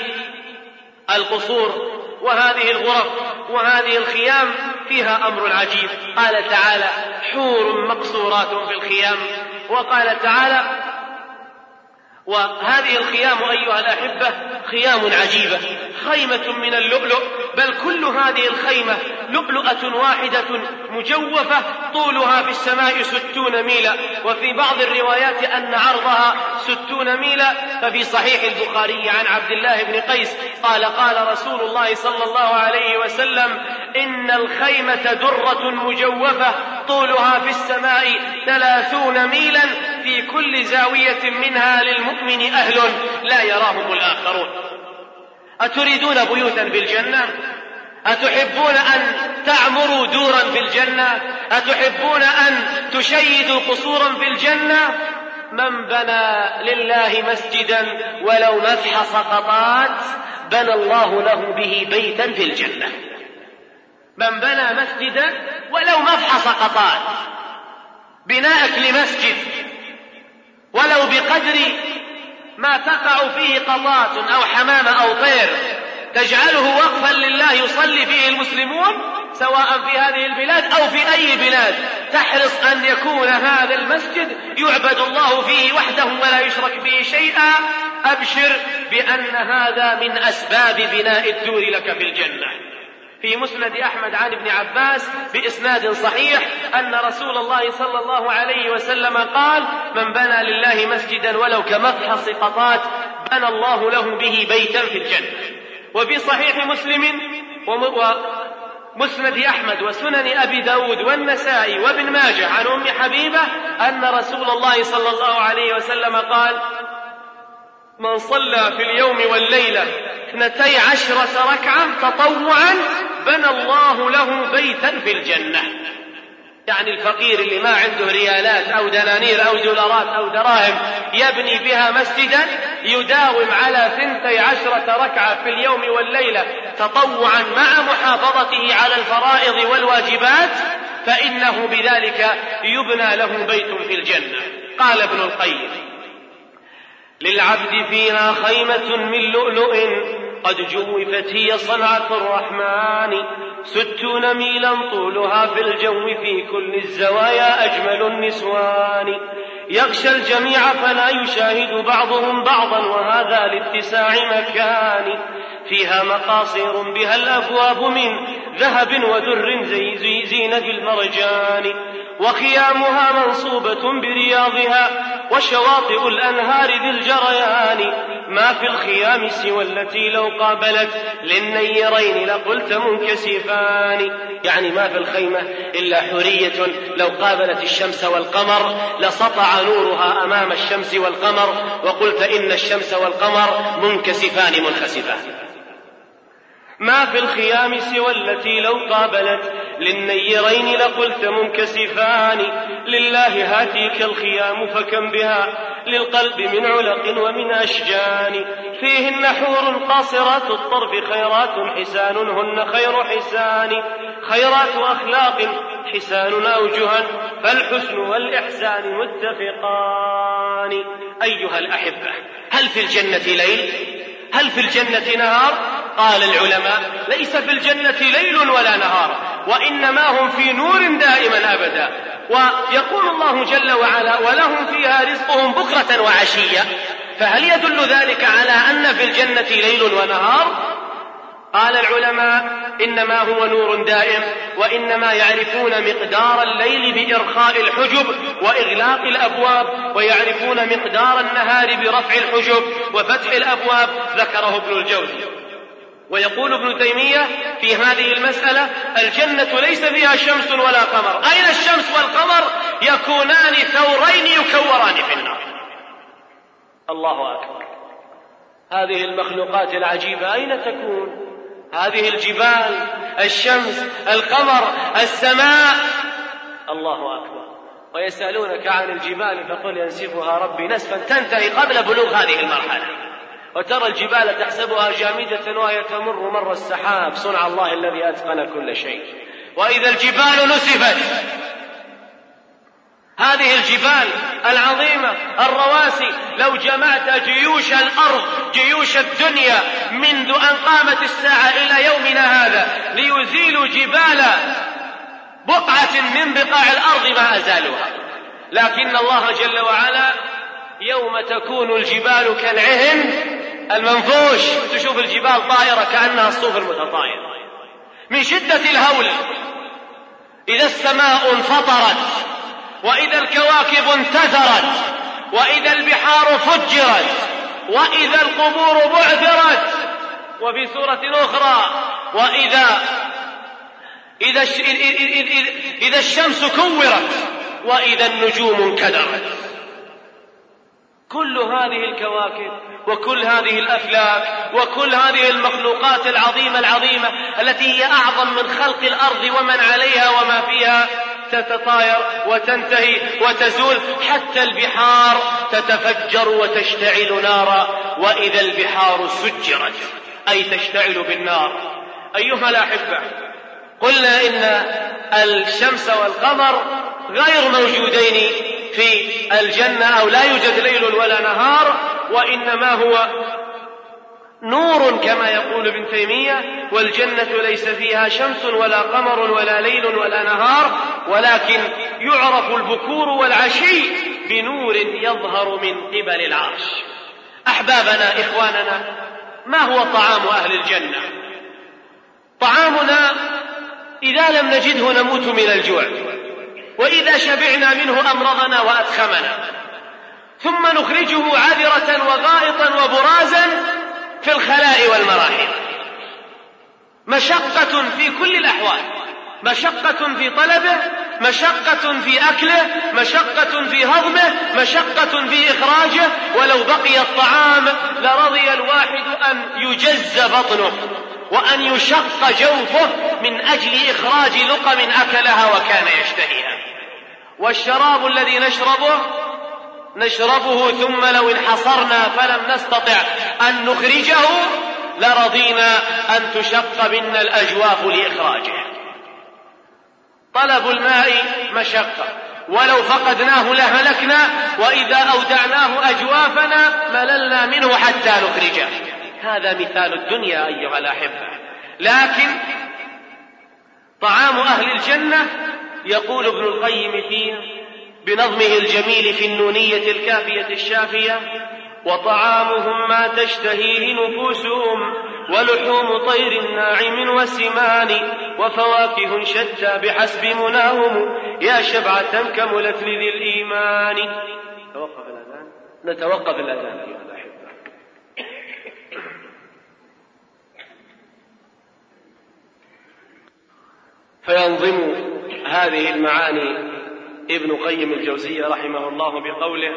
القصور وهذه الغرف وهذه الخيام فيها أمر عجيب. قال تعالى: حور مقصورات في الخيام. وقال تعالى: وهذه الخيام أيها الأحبة خيام عجيبة، خيمة من اللؤلؤ، بل كل هذه الخيمة لؤلؤة واحدة مجوفة طولها في السماء 60 ميلا، وفي بعض الروايات أن عرضها 60 ميلا. ففي صحيح البخاري عن عبد الله بن قيس قال قال رسول الله صلى الله عليه وسلم: إن الخيمة درة مجوفة طولها في السماء 30 ميلا، في كل زاوية منها للمؤمن أهل لا يراهم الآخرون. أتريدون بيوتا في الجنة؟ أتحبون أن تعمروا دورا في الجنة؟ أتحبون أن تشيدوا قصورا في الجنة؟ من بنى لله مسجدا ولو مفحص سقطات بنى الله له به بيتا في الجنة. من بنى مسجدا ولو مفحص سقطات، بناءك لمسجد ولو بقدر ما تقع فيه قطات أو حمامة أو طير تجعله وقفا لله يصلي فيه المسلمون سواء في هذه البلاد أو في أي بلاد، تحرص أن يكون هذا المسجد يعبد الله فيه وحده ولا يشرك به شيئا، أبشر بأن هذا من أسباب بناء الدور لك في الجنة. في مسند أحمد عن ابن عباس بإسناد صحيح أن رسول الله صلى الله عليه وسلم قال: من بنى لله مسجدا ولو كمفحص قطات بنى الله له به بيتا في الجنة. وفي صحيح مسلم ومسند أحمد وسنن أبي داود والنسائي وابن ماجه عن أم حبيبة أن رسول الله صلى الله عليه وسلم قال: من صلى في اليوم والليلة 12 ركعة تطوعا بنى الله له بيتا في الجنة. يعني الفقير اللي ما عنده ريالات أو دنانير أو دولارات أو دراهم يبني بها مسجدا، يداوم على 12 ركعة في اليوم والليلة تطوعا مع محافظته على الفرائض والواجبات، فإنه بذلك يبنى له بيت في الجنة. قال ابن القيم: للعبد فيها خيمة من لؤلؤ قد جوفت هي صنعة الرحمن 60 ميلا طولها في الجو في كل الزوايا أجمل النسوان يغشى الجميع فلا يشاهد بعضهم بعضا وهذا لاتساع مكان فيها مقاصير بها الأبواب من ذهب ودر زي زينة المرجان وخيامها منصوبة برياضها وشواطئ الأنهار ذي الجريان ما في الخيام سوى التي لو قابلت للنيرين لقلت منكسفان. يعني ما في الخيمة إلا حورية لو قابلت الشمس والقمر لسطع نورها أمام الشمس والقمر وقلت إن الشمس والقمر منكسفان منخسفان. ما في الخيام سوى التي لو قابلت للنيرين لقلت منكسفان لله هاتيك الخيام فكم بها للقلب من علق ومن أشجان فيهن حور قاصرات الطرف خيرات حسان هن خير حسان خيرات أخلاق حسان أوجها فالحسن والإحسان متفقان. أيها الأحبة، هل في الجنة ليل؟ هل في الجنة نهار؟ قال العلماء: ليس في الجنة ليل ولا نهار، وإنما هم في نور دائما أبدا. ويقول الله جل وعلا: ولهم فيها رزقهم بكرة وعشية. فهل يدل ذلك على أن في الجنة ليل ونهار؟ قال العلماء: إنما هو نور دائم، وإنما يعرفون مقدار الليل بإرخاء الحجب وإغلاق الأبواب، ويعرفون مقدار النهار برفع الحجب وفتح الأبواب، ذكره ابن الجوزي. ويقول ابن تيمية في هذه المسألة: الجنة ليس فيها شمس ولا قمر. أين الشمس والقمر؟ يكونان ثورين يكوران في النار. الله أكبر. هذه المخلوقات العجيبة أين تكون؟ هذه الجبال، الشمس، القمر، السماء. الله أكبر. ويسألونك عن الجبال فقل ينسفها ربي نسفا، تنتهي قبل بلوغ هذه المرحلة. وترى الجبال تحسبها جامدة وهي تمر مر السحاب، صنع الله الذي أتقن كل شيء. وإذا الجبال نسفت، هذه الجبال العظيمة الرواسي لو جمعت جيوش الأرض جيوش الدنيا منذ أن قامت الساعة إلى يومنا هذا ليزيلوا جبال بقعة من بقاع الأرض ما أزالوها، لكن الله جل وعلا يوم تكون الجبال كالعهن المنفوش. تشوف الجبال طائرة كأنها الصوف المتطاير من شدة الهول. إذا السماء انفطرت، وإذا الكواكب انتثرت، وإذا البحار فجرت، وإذا القبور بعثرت. وفي سورة أخرى إذا الشمس كورت، وإذا النجوم انكدرت. كل هذه الكواكب وكل هذه الأفلاك وكل هذه المخلوقات العظيمة التي هي أعظم من خلق الأرض ومن عليها وما فيها تتطاير وتنتهي وتزول، حتى البحار تتفجر وتشتعل نارا. وإذا البحار سجرت أي تشتعل بالنار. أيها الأحبة، قلنا إن الشمس والقمر غير موجودين في الجنة، أو لا يوجد ليل ولا نهار، وإنما هو نور كما يقول ابن تيمية. والجنة ليس فيها شمس ولا قمر ولا ليل ولا نهار، ولكن يعرف البكور والعشي بنور يظهر من قبل العرش. أحبابنا إخواننا، ما هو طعام أهل الجنة؟ طعامنا إذا لم نجده نموت من الجوع، وإذا شبعنا منه أمرضنا وأدخمنا، ثم نخرجه عذرة وغائطا وبرازا في الخلاء والمراحل. مشقة في كل الأحوال، مشقة في طلبه، مشقة في أكله، مشقة في هضمه، مشقة في إخراجه. ولو بقي الطعام لرضي الواحد أن يجز بطنه وأن يشق جوفه من أجل إخراج لقم أكلها وكان يشتهيها. والشراب الذي نشربه ثم لو انحصرنا فلم نستطع أن نخرجه لرضينا أن تشق منا الأجواف لإخراجه. طلب الماء مشقة، ولو فقدناه لهلكنا، وإذا أودعناه أجوافنا مللنا منه حتى نخرجه. هذا مثال الدنيا أيها الأحبة. لكن طعام أهل الجنة يقول ابن القيم فيه بنظمه الجميل في النونية الكافية الشافية: وطعامهم ما تشتهيه نفوسهم ولحوم طير ناعم وسمان وفواكه شتى بحسب مناهم يا شبعة كملت لذي الإيمان. نتوقف الأذان أيها الأحبة. فينظم هذه المعاني ابن قيم الجوزية رحمه الله بقوله: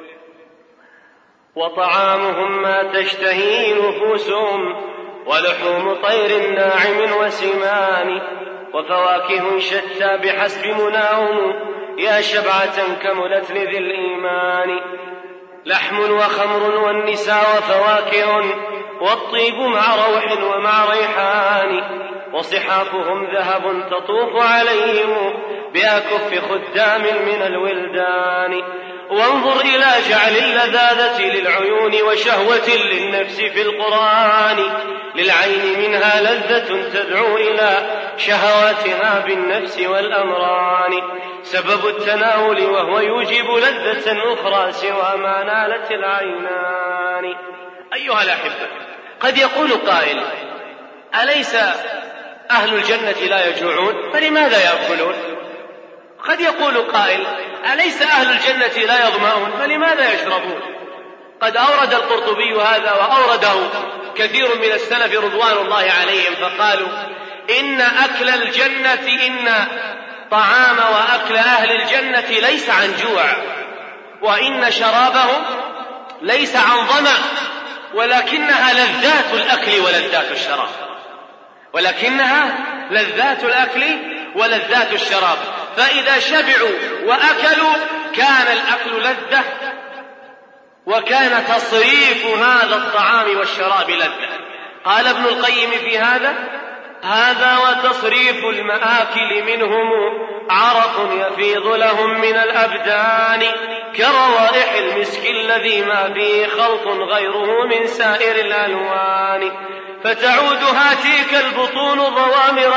وطعامهم ما تشتهي نفوسهم ولحوم طير ناعم وسمان وفواكه شتى بحسب مناهم يا شبعة كملت لذي الإيمان. لحم وخمر والنساء وفواكه والطيب مع روح ومع ريحان وصحافهم ذهب تطوف عليهم بأكف خدام من الولدان. وانظر إلى جعل اللذاذة للعيون وشهوة للنفس في القرآن. للعين منها لذة تدعو إلى شهواتها بالنفس والأمران. سبب التناول وهو يوجب لذة أخرى سوى ما نالت العينان. أيها الأحبة، قد يقول قائل: أليس أهل الجنة لا يجوعون فلماذا يأكلون؟ قد يقول قائل: أليس أهل الجنة لا يظمأون فلماذا يشربون؟ قد أورد القرطبي هذا وأورده كثير من السلف رضوان الله عليهم، فقالوا: إن أكل الجنة، إن طعام وأكل أهل الجنة ليس عن جوع، وإن شرابهم ليس عن ظمأ، ولكنها لذات الأكل ولذات الشراب، ولكنها لذات الأكل ولذات الشراب. فإذا شبعوا وأكلوا كان الأكل لذة، وكان تصريف هذا الطعام والشراب لذة. قال ابن القيم في هذا وتصريف المآكل منهم عرق يفيض لهم من الأبدان كروائح المسك الذي ما فيه خلط غيره من سائر الألوان. فتعود هاتيك البطون ضوامرا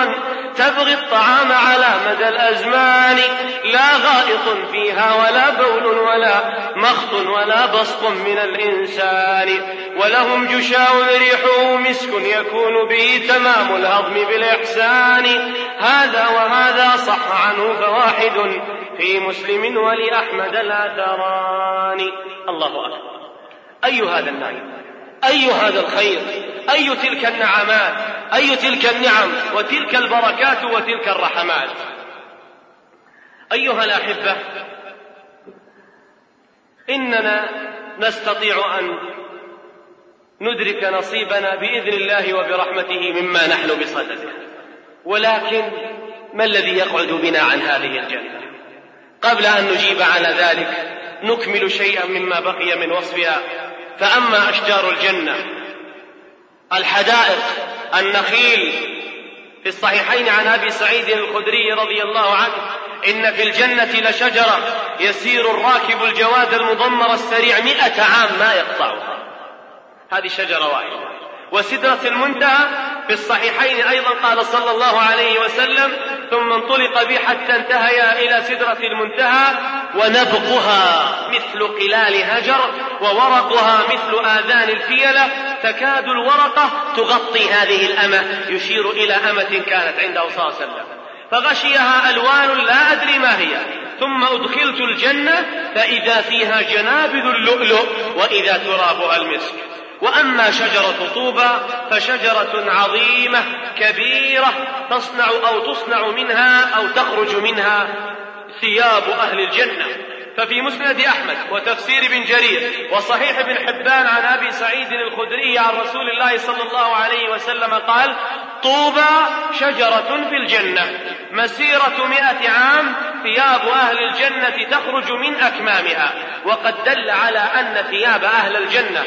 تبغي الطعام على مدى الأزمان، لا غائط فيها ولا بول ولا مخط ولا بسط من الإنسان، ولهم جشاء ريحه مسك يكون به تمام الهضم بالإحسان. هذا وهذا صح عنه فواحد في مسلم ولأحمد الآثران. الله أكبر. أي هذا النعيم، أي هذا الخير، أي تلك النعمات، أي تلك النعم وتلك البركات وتلك الرحمات. أيها الأحبة، إننا نستطيع أن ندرك نصيبنا بإذن الله وبرحمته مما نحن بصدده، ولكن ما الذي يقعد بنا عن هذه الجنة؟ قبل أن نجيب على ذلك نكمل شيئا مما بقي من وصفها. فأما أشجار الجنة، الحدائق، النخيل، في الصحيحين عن أبي سعيد الخدري رضي الله عنه: إن في الجنة لشجرة يسير الراكب الجواد المضمر السريع 100 عام ما يقطعها. هذه شجرة واحدة. وسدرة المنتهى في الصحيحين أيضا قال صلى الله عليه وسلم: ثم انطلق بي حتى انتهيا إلى سدرة المنتهى ونبقها مثل قلال هجر وورقها مثل آذان الفيلة، تكاد الورقة تغطي هذه الأمة، يشير إلى أمة كانت عنده صلى الله عليه وسلم، فغشيها ألوان لا أدري ما هي. ثم أدخلت الجنة فإذا فيها جنابذ اللؤلؤ وإذا ترابها المسك. وأما شجرة طوبى فشجرة عظيمة كبيرة تصنع منها أو تخرج منها ثياب أهل الجنة. ففي مسند أحمد وتفسير بن جرير وصحيح بن حبان عن أبي سعيد الخدري عن رسول الله صلى الله عليه وسلم قال: طوبى شجرة في الجنة مسيرة 100 عام، ثياب أهل الجنة تخرج من أكمامها. وقد دل على أن ثياب أهل الجنة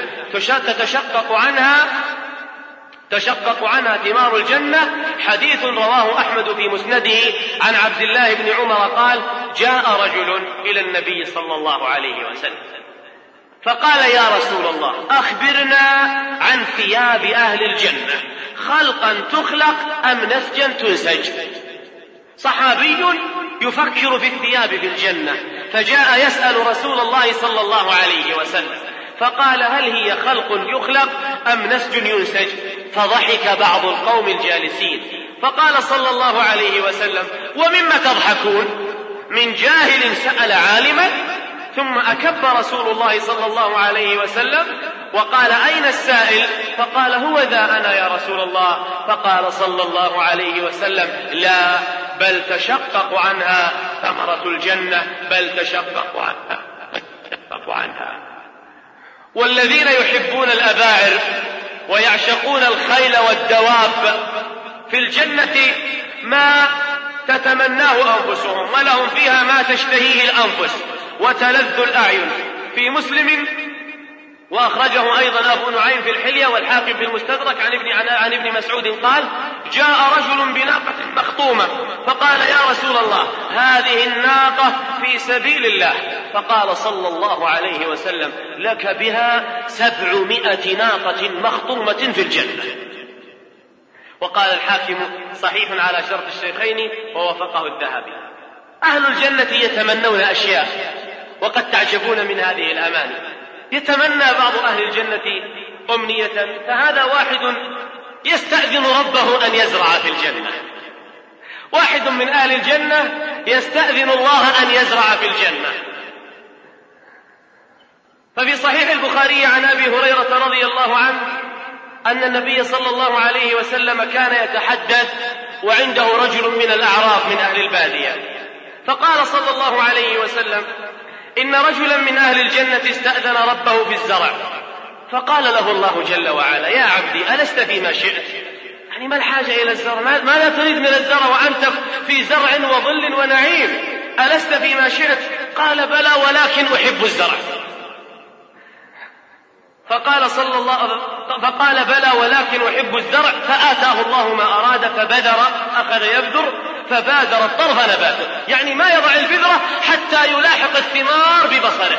تشقق عنها ثمار الجنة حديث رواه أحمد في مسنده عن عبد الله بن عمر قال: جاء رجل إلى النبي صلى الله عليه وسلم فقال: يا رسول الله، أخبرنا عن ثياب أهل الجنة، خلقا تخلق أم نسجا تنسج؟ صحابي يفكر في الثياب في الجنة، فجاء يسأل رسول الله صلى الله عليه وسلم فقال: هل هي خلق يخلق أم نسج ينسج؟ فضحك بعض القوم الجالسين، فقال صلى الله عليه وسلم: ومما تضحكون؟ من جاهل سأل عالما؟ ثم أكب رسول الله صلى الله عليه وسلم وقال: أين السائل؟ فقال: هو ذا أنا يا رسول الله. فقال صلى الله عليه وسلم: لا، بل تشقق عنها ثمرة الجنة، بل تشقق عنها. والذين يحبون الأباعر ويعشقون الخيل والدواب في الجنة ما تتمناه أنفسهم، ولهم فيها ما تشتهيه الأنفس وتلذ الأعين. في مسلم وأخرجه أيضا أبو نعيم في الحلية والحاكم في المستدرك عن ابن مسعود قال: جاء رجل بناقة مخطومة فقال: يا رسول الله، هذه الناقة في سبيل الله. فقال صلى الله عليه وسلم: لك بها 700 ناقة مخطومة في الجنة. وقال الحاكم: صحيح على شرط الشيخين ووافقه الذهبي. أهل الجنة يتمنون أشياء وقد تعجبون من هذه الأماني. يتمنى بعض أهل الجنة أمنية، فهذا واحد يستأذن ربه أن يزرع في الجنة. واحد من أهل الجنة يستأذن الله أن يزرع في الجنة. ففي صحيح البخاري عن أبي هريرة رضي الله عنه أن النبي صلى الله عليه وسلم كان يتحدث وعنده رجل من الأعراب من أهل البادية، فقال صلى الله عليه وسلم: إن رجلا من أهل الجنة استأذن ربه في الزرع، فقال له الله جل وعلا: يا عبدي، ألست فيما شئت؟ يعني ما الحاجة إلى الزرع؟ ماذا تريد من الزرع وأنت في زرع وظل ونعيم؟ ألست فيما شئت؟ قال: بلى، ولكن أحب الزرع. فقال: بلى، ولكن أحب الزرع. فآتاه الله ما أراد فبذر، أخذ يبذر، فبادر الطرف نباته، يعني ما يضع البذرة حتى يلاحق الثمار ببصره،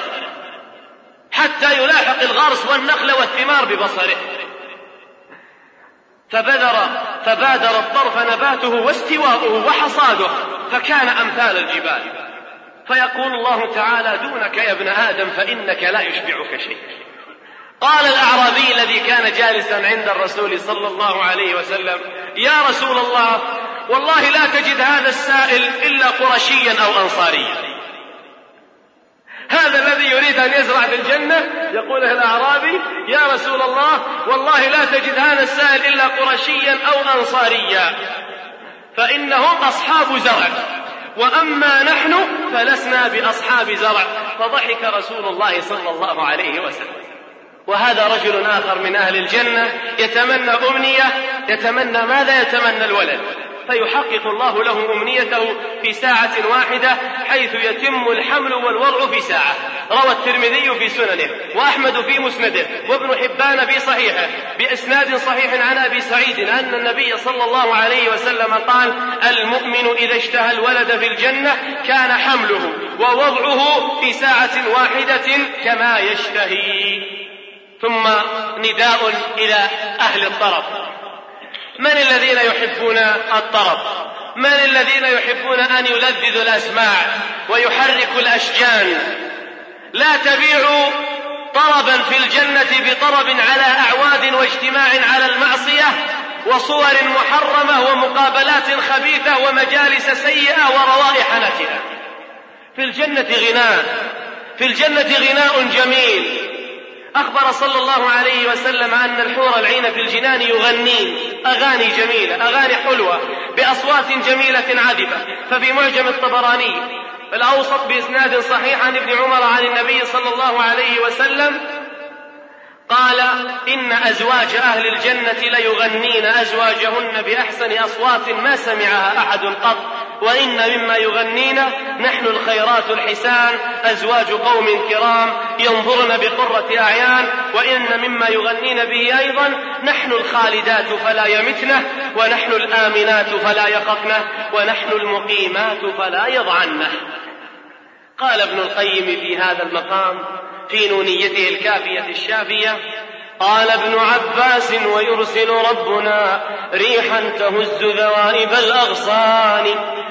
حتى يلاحق الغرس والنخل والثمار ببصره. فبادر الطرف نباته واستواؤه وحصاده فكان أمثال الجبال. فيقول الله تعالى: دونك يا ابن آدم فإنك لا يشبعك شيء. قال الأعرابي الذي كان جالسا عند الرسول صلى الله عليه وسلم: يا رسول الله، والله لا تجد هذا السائل إلا قرشيا أو أنصاريا. هذا الذي يريد أن يزرع في الجنة يقول الأعرابي: يا رسول الله، والله لا تجد هذا السائل إلا قرشيا أو أنصاريا، فإنهم أصحاب زرع، وأما نحن فلسنا بأصحاب زرع. فضحك رسول الله صلى الله عليه وسلم. وهذا رجل آخر من أهل الجنة يتمنى أمنية، يتمنى ماذا؟ يتمنى الولد، فيحقق الله له أمنيته في ساعة واحدة، حيث يتم الحمل والوضع في ساعة. روى الترمذي في سننه، وأحمد في مسنده، وابن حبان في صحيحه بإسناد صحيح عن أبي سعيد أن النبي صلى الله عليه وسلم قال: المؤمن إذا اشتهى الولد في الجنة كان حمله ووضعه في ساعة واحدة كما يشتهي. ثم نداء إلى أهل الطرب. من الذين يحبون الطرب؟ من الذين يحبون أن يلذذوا الأسماع ويحركوا الأشجان؟ لا تبيعوا طربا في الجنة بطرب على أعواد واجتماع على المعصية وصور محرمة ومقابلات خبيثة ومجالس سيئة وروائح نتنة. في الجنة غناء، في الجنة غناء جميل. أخبر صلى الله عليه وسلم أن الحور العين في الجنان يغنين أغاني جميلة، أغاني حلوة بأصوات جميلة عذبة. ففي معجم الطبراني الأوسط بإسناد صحيح عن ابن عمر عن النبي صلى الله عليه وسلم قال: إن أزواج أهل الجنة ليغنين أزواجهن بأحسن أصوات ما سمعها أحد قط، وإن مما يغنين نحن الخيرات الحسان أزواج قوم كرام ينظرن بقرة أعيان، وإن مما يغنين به أيضا نحن الخالدات فلا يمتنه، ونحن الآمنات فلا يخفنه، ونحن المقيمات فلا يضعنه. قال ابن القيم في هذا المقام في نونيته الكافية الشافية: قال ابن عباس: ويرسل ربنا ريحا تهز ذوائب الأغصان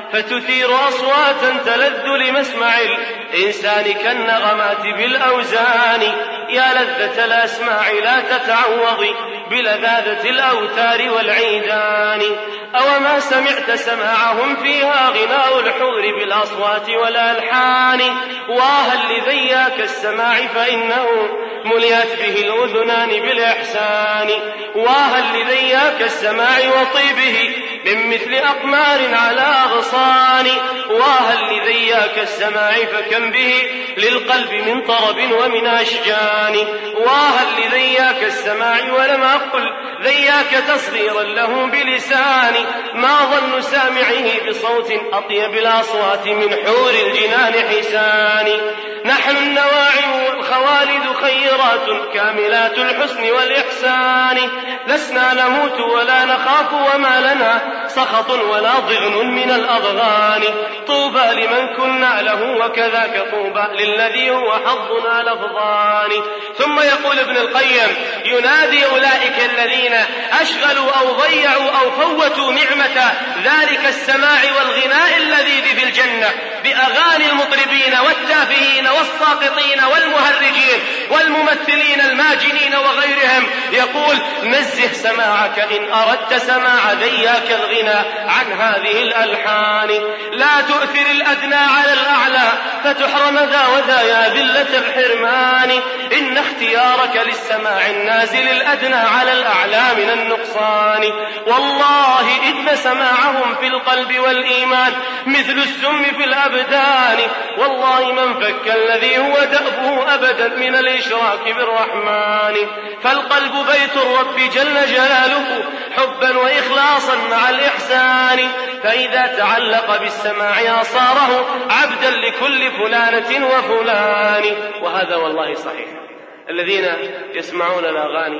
فتثير أصواتا تلذ لمسمع الإنسان كالنغمات بالأوزان. يا لذة الأسماع لا تتعوضي بلذاذة الأوتار والعيدان. أوما سمعت سماعهم فيها غناء الحور بالأصوات والألحان. واها لذياك السماع فإنه مليت به الأذنان بالإحسان. واها لذياك السماع وطيبه من مثل أقمار على أغصان. واها لذياك السماع فكم به للقلب من طرب ومن أشجان. واها لذياك السماع ولم أقل ذياك تصغيرا له بلساني. ما ظن سامعه بصوت أطيب الأصوات من حور الجنان حسان. نحن النواعم والخوالد خيرات كاملات الحسن والإحسان. لسنا نموت ولا نخاف وما لنا سخط ولا ضغن من الأضغان. طوبى لمن كنا له وكذاك طوبى للذي هو حظنا لفظان. ثم يقول ابن القيم: ينادي أولئك الذين أشغلوا أو ضيعوا أو فوتوا نعمة ذلك السماع والغناء اللذيذ في الجنة بأغاني المطربين والتافهين والساقطين والمهرجين والممثلين الماجنين وغيرهم، يقول: نزه سماعك إن أردت سماع ذياك الغناء عن هذه الألحان. لا تؤثر الأدنى على الأعلى فتحرم ذا وذا يا ذلة الحرمان. إن اختيارك للسماع النازل الأدنى على الأعلى من النقصان. والله إن سماعهم في القلب والإيمان مثل السم في الأبدان. والله من فك الذي هو دأبه أبدا من الإشراك بالرحمن. فالقلب بيت الرب جل جلاله حبا وإخلاصا مع الإحسان. فإذا تعلق بالسماع أصاره عبدا لكل فلانة وفلان. وهذا والله صحيح. الذين يسمعون الأغاني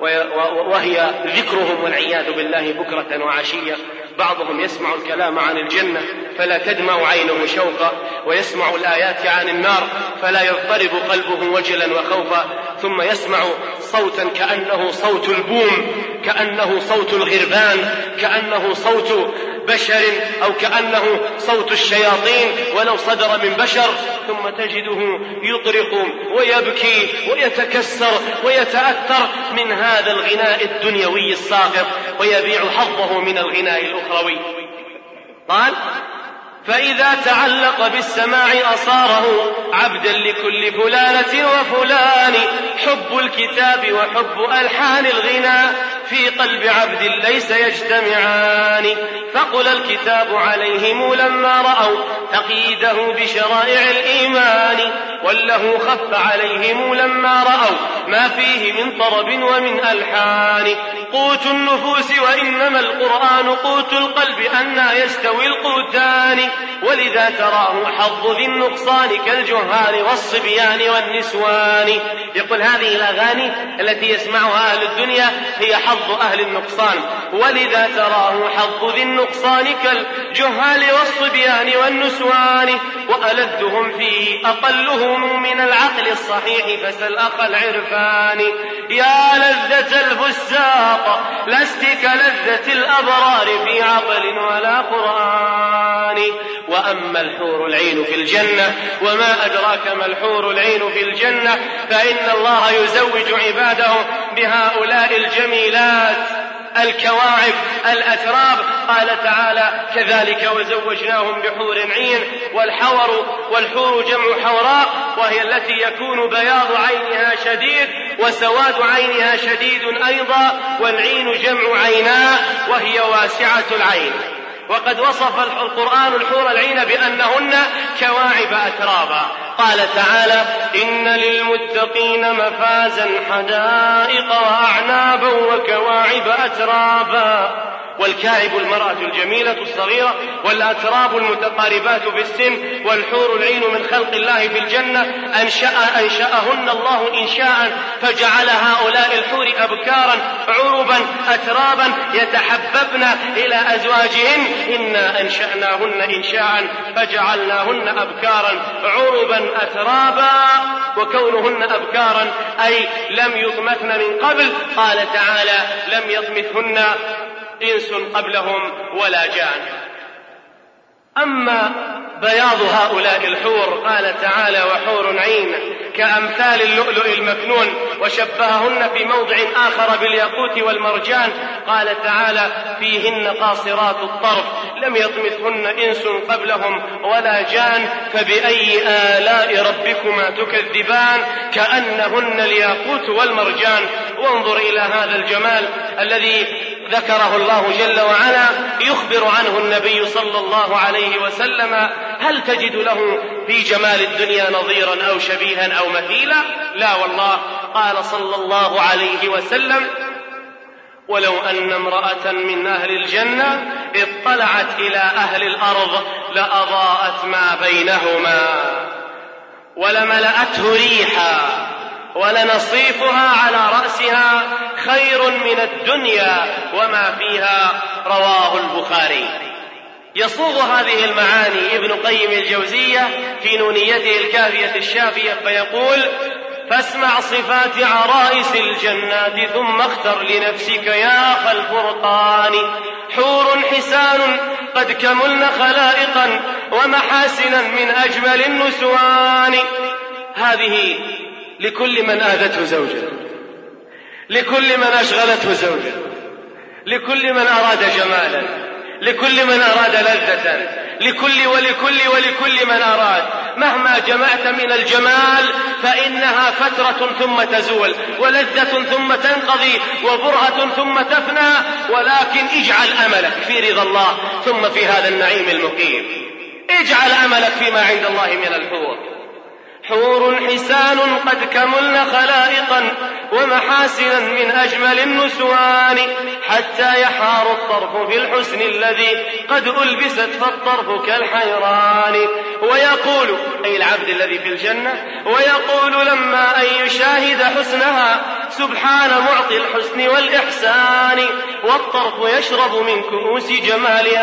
وهي ذكرهم والعياذ بالله بكرة وعشية، بعضهم يسمع الكلام عن الجنة فلا تدمع عينه شوقا، ويسمع الآيات عن النار فلا يضطرب قلبه وجلا وخوفا، ثم يسمع صوتا كأنه صوت البوم، كأنه صوت الغربان، كأنه صوت بشر، أو كأنه صوت الشياطين ولو صدر من بشر، ثم تجده يطرق ويبكي ويتكسر ويتأثر من هذا الغناء الدنيوي الساقط ويبيع حظه من الغناء الأخروي. قال: فإذا تعلق بالسماع أصاره عبدا لكل فلانة وفلان، حب الكتاب وحب ألحان الغناء في قلب عبد ليس يجتمعان. فقل الكتاب عليهم لما رأوا تقييده بشرائع الإيمان، وله خف عليهم لما رأوا ما فيه من طرب ومن ألحان. قوت النفوس وإنما القرآن قوت القلب، أنى يستوي القوتان، ولذا تراه حظ ذي النقصان كالجهال والصبيان والنسوان. يقول هذه الأغاني التي يسمعها أهل الدنيا هي حظ أهل النقصان، ولذا تراه حظ ذي النقصان كالجهال والصبيان والنسوان، وألذهم فيه أقلهم من العقل الصحيح فسل أخ العرفان. يا لذة الفساق لست كلذة الأبرار في عقل ولا قرآن. وأما الحور العين في الجنة، وما أدراك ما الحور العين في الجنة، فإن الله يزوج عباده بهؤلاء الجميلات الكواعب الأتراب. قال تعالى: كذلك وزوجناهم بحور عين. والحور جمع حوراء، وهي التي يكون بياض عينها شديد وسواد عينها شديد أيضا، والعين جمع عيناء وهي واسعة العين. وقد وصف القرآن الحور العين بأنهن كواعب أترابا. قال تعالى: إن للمتقين مفازا حدائق وأعنابا وكواعب أترابا. والكاعب المرأة الجميلة الصغيرة، والأتراب المتقاربات في السن. والحور العين من خلق الله في الجنة، أنشأهن الله إنشاء، فجعل هؤلاء الحور أبكارا عربا أترابا يتحببن إلى أزواجهن. إنا أنشأناهن إنشاء فجعلناهن أبكارا عربا أترابا. وكونهن أبكارا أي لم يطمثن من قبل. قال تعالى: لم يطمثهن إنس قبلهم ولا جان. أما بياض هؤلاء الحور، قال تعالى: وحور عين كأمثال اللؤلؤ المكنون، وشبههن في موضع آخر بالياقوت والمرجان. قال تعالى: فيهن قاصرات الطرف لم يطمثهن إنس قبلهم ولا جان، فبأي آلاء ربكما تكذبان، كأنهن الياقوت والمرجان. وانظر إلى هذا الجمال الذي ذكره الله جل وعلا يخبر عنه النبي صلى الله عليه وسلم. هل تجد له في جمال الدنيا نظيرا أو شبيها أو مثيلا؟ لا والله. قال صلى الله عليه وسلم: ولو أن امرأة من أهل الجنة اطلعت إلى أهل الأرض لأضاءت ما بينهما ولملأته ريحا ولنصيفها على رأسها خير من الدنيا وما فيها. رواه البخاري. يصوغ هذه المعاني ابن قيم الجوزية في نونيته الكافية الشافية فيقول: فاسمع صفات عرائس الجنات ثم اختر لنفسك يا أخ الفرقان. حور حسان قد كملن خلائقا ومحاسنا من أجمل النسوان. هذه لكل من آذته زوجه، لكل من أشغلته زوجه، لكل من أراد جمالا، لكل من أراد لذة، ولكل من أراد. مهما جمعت من الجمال فإنها فترة ثم تزول، ولذة ثم تنقضي، وبرهة ثم تفنى. ولكن اجعل أملك في رضا الله ثم في هذا النعيم المقيم. اجعل أملك فيما عند الله من الحور. حور حسان قد كملن خلائقا ومحاسنا من أجمل النسوان، حتى يحار الطرف في الحسن الذي قد ألبست فالطرف كالحيران. ويقول أي العبد الذي في الجنة، ويقول لما أن يشاهد حسنها سبحان معطي الحسن والإحسان، والطرف يشرب من كؤوس جمالها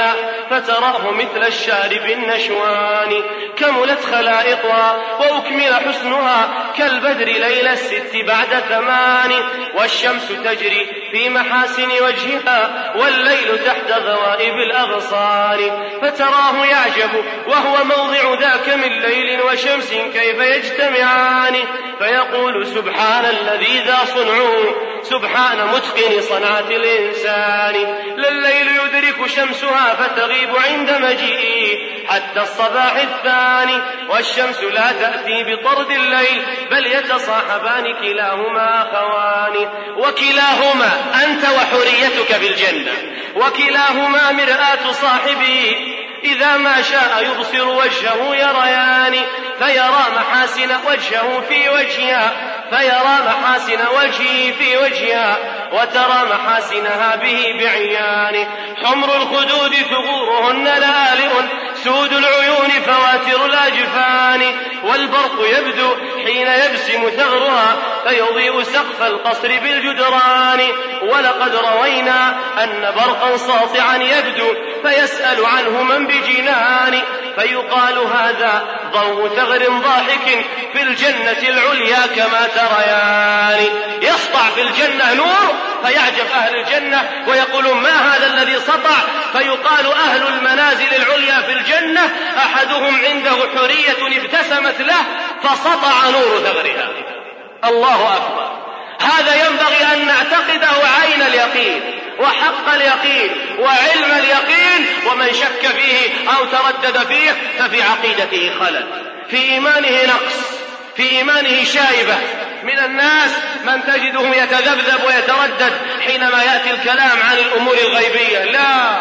فتراه مثل الشارب النشوان. كملت خلائقها وأكمل حسنها كالبدر ليل الست بعد 8. والشمس تجري في محاسن وجهها والليل تحت ذوائب الأغصان. فتراه يعجب وهو موضع ذاك من ليل وشمس كيف يجتمعان. فيقول سبحان الذي ذا صنعه سبحان متقن صنعة الإنسان. لا الليل يدرك شمسها فتغيب عند مجيئه حتى الصباح الثاني. والشمس لا تأتي بطرد الليل بل يتصاحبان كلاهما أخوان. وكلاهما أنت وحريتك بالجنة وكلاهما مرآة صاحبه إذا ما شاء يبصر وجهه يريان. فيرى محاسن وجهه في وجهها فيرى محاسن وجهه في وجهها وترى محاسنها به بعيان. حمر الخدود ثغورهن لآلئ سود العيون فواتر الأجفان. والبرق يبدو حين يبسم ثغرها فيضيء سقف القصر بالجدران. ولقد روينا أن برقا ساطعا يبدو فيسأل عنه من بجنان. فيقال هذا ضوء ثغر ضاحك في الجنة العليا كما تريان. يسطع في الجنة نور فيعجب أهل الجنة ويقولون ما هذا الذي سطع. فيقال أهل المنازل العليا في الجنة أحدهم عنده حرية ابتسمت له فسطع نور ثغرها. الله أكبر. هذا ينبغي أن نعتقده عين اليقين وحق اليقين وعلم اليقين. ومن شك فيه أو تردد فيه ففي عقيدته خلل، في إيمانه نقص، في إيمانه شائبة. من الناس من تجده يتذبذب ويتردد حينما يأتي الكلام عن الأمور الغيبية. لا،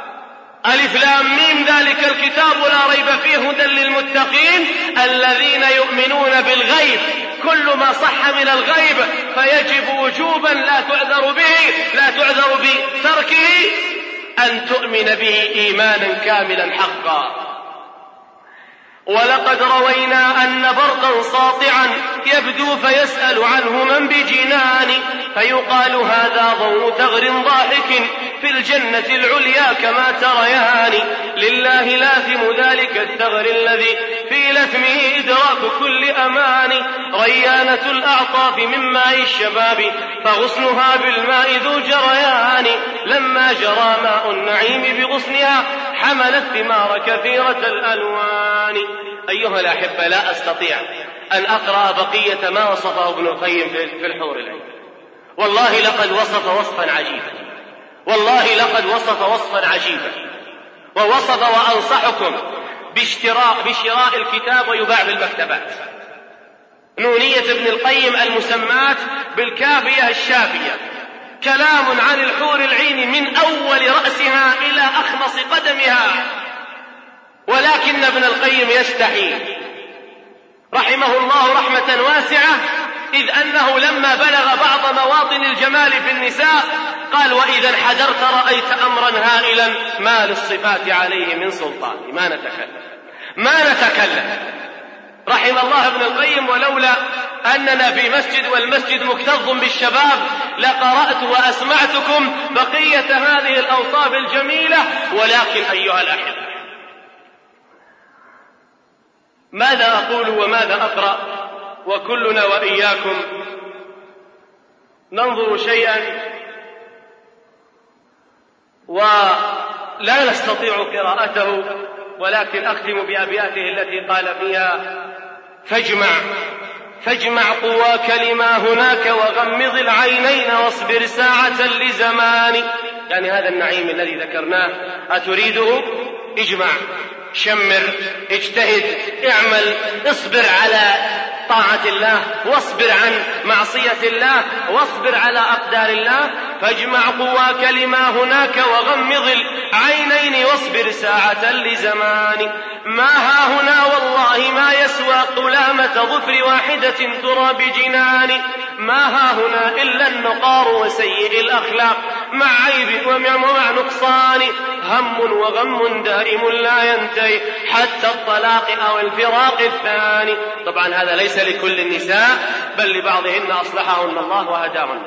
ألف لام ميم ذلك الكتاب لا ريب فيه هدى للمتقين الذين يؤمنون بالغيب. كل ما صح من الغيب فيجب وجوبا لا تعذر بتركه أن تؤمن به إيمانا كاملا حقا. ولقد روينا أن برقا ساطعا يبدو فيسأل عنه من بجنان. فيقال هذا ضوء ثغر ضاحك في الجنة العليا كما تريان. لله لاثم ذلك الثغر الذي في لثمه إدراك كل أمان. ريانة الأعطاف من ماء الشباب فغصنها بالماء ذو جريان. لما جرى ماء النعيم بغصنها حملت ثمار كثيرة الألوان. أيها الأحبة، لا أستطيع أن أقرأ بقية ما وصفه ابن القيم في الحور العين. والله لقد وصف وصفا عجيبا، والله لقد وصف وصفا عجيبا. ووصف وأنصحكم بشراء الكتاب ويباع بالمكتبات. نونية ابن القيم المسمات بالكافية الشافية، كلام عن الحور العين من أول رأسها إلى أخمص قدمها. ولكن ابن القيم يستحي رحمه الله رحمة واسعة، إذ أنه لما بلغ بعض مواطن الجمال في النساء قال وإذا انحدرت رأيت أمرا هائلا ما للصفات عليه من سلطان. ما نتكلم رحم الله ابن القيم. ولولا أننا في مسجد والمسجد مكتظ بالشباب لقرأت وأسمعتكم بقية هذه الأوصاف الجميلة. ولكن أيها الأحبة، ماذا أقول وماذا أقرأ وكلنا وإياكم ننظر شيئا ولا نستطيع قراءته، ولكن أختم بأبياته التي قال فيها فاجمع قواك لما هناك وغمض العينين واصبر ساعة لزمان. يعني هذا النعيم الذي ذكرناه أتريده؟ اجمع، شمر، اجتهد، اعمل، اصبر على طاعة الله واصبر عن معصية الله واصبر على أقدار الله. فاجمع قواك لما هناك وغمض العينين واصبر ساعة لزمان. ما ها هنا والله ما يسوى قلامة ظفر واحدة ترى بجنان. ما ها هنا إلا النقار وسيء الأخلاق مع عيب ومع نقصان. هم وغم دائم لا ينتهي حتى الطلاق أو الفراق الثاني. طبعا هذا ليس لكل النساء بل لبعضهن أصلحهن الله وهداهن.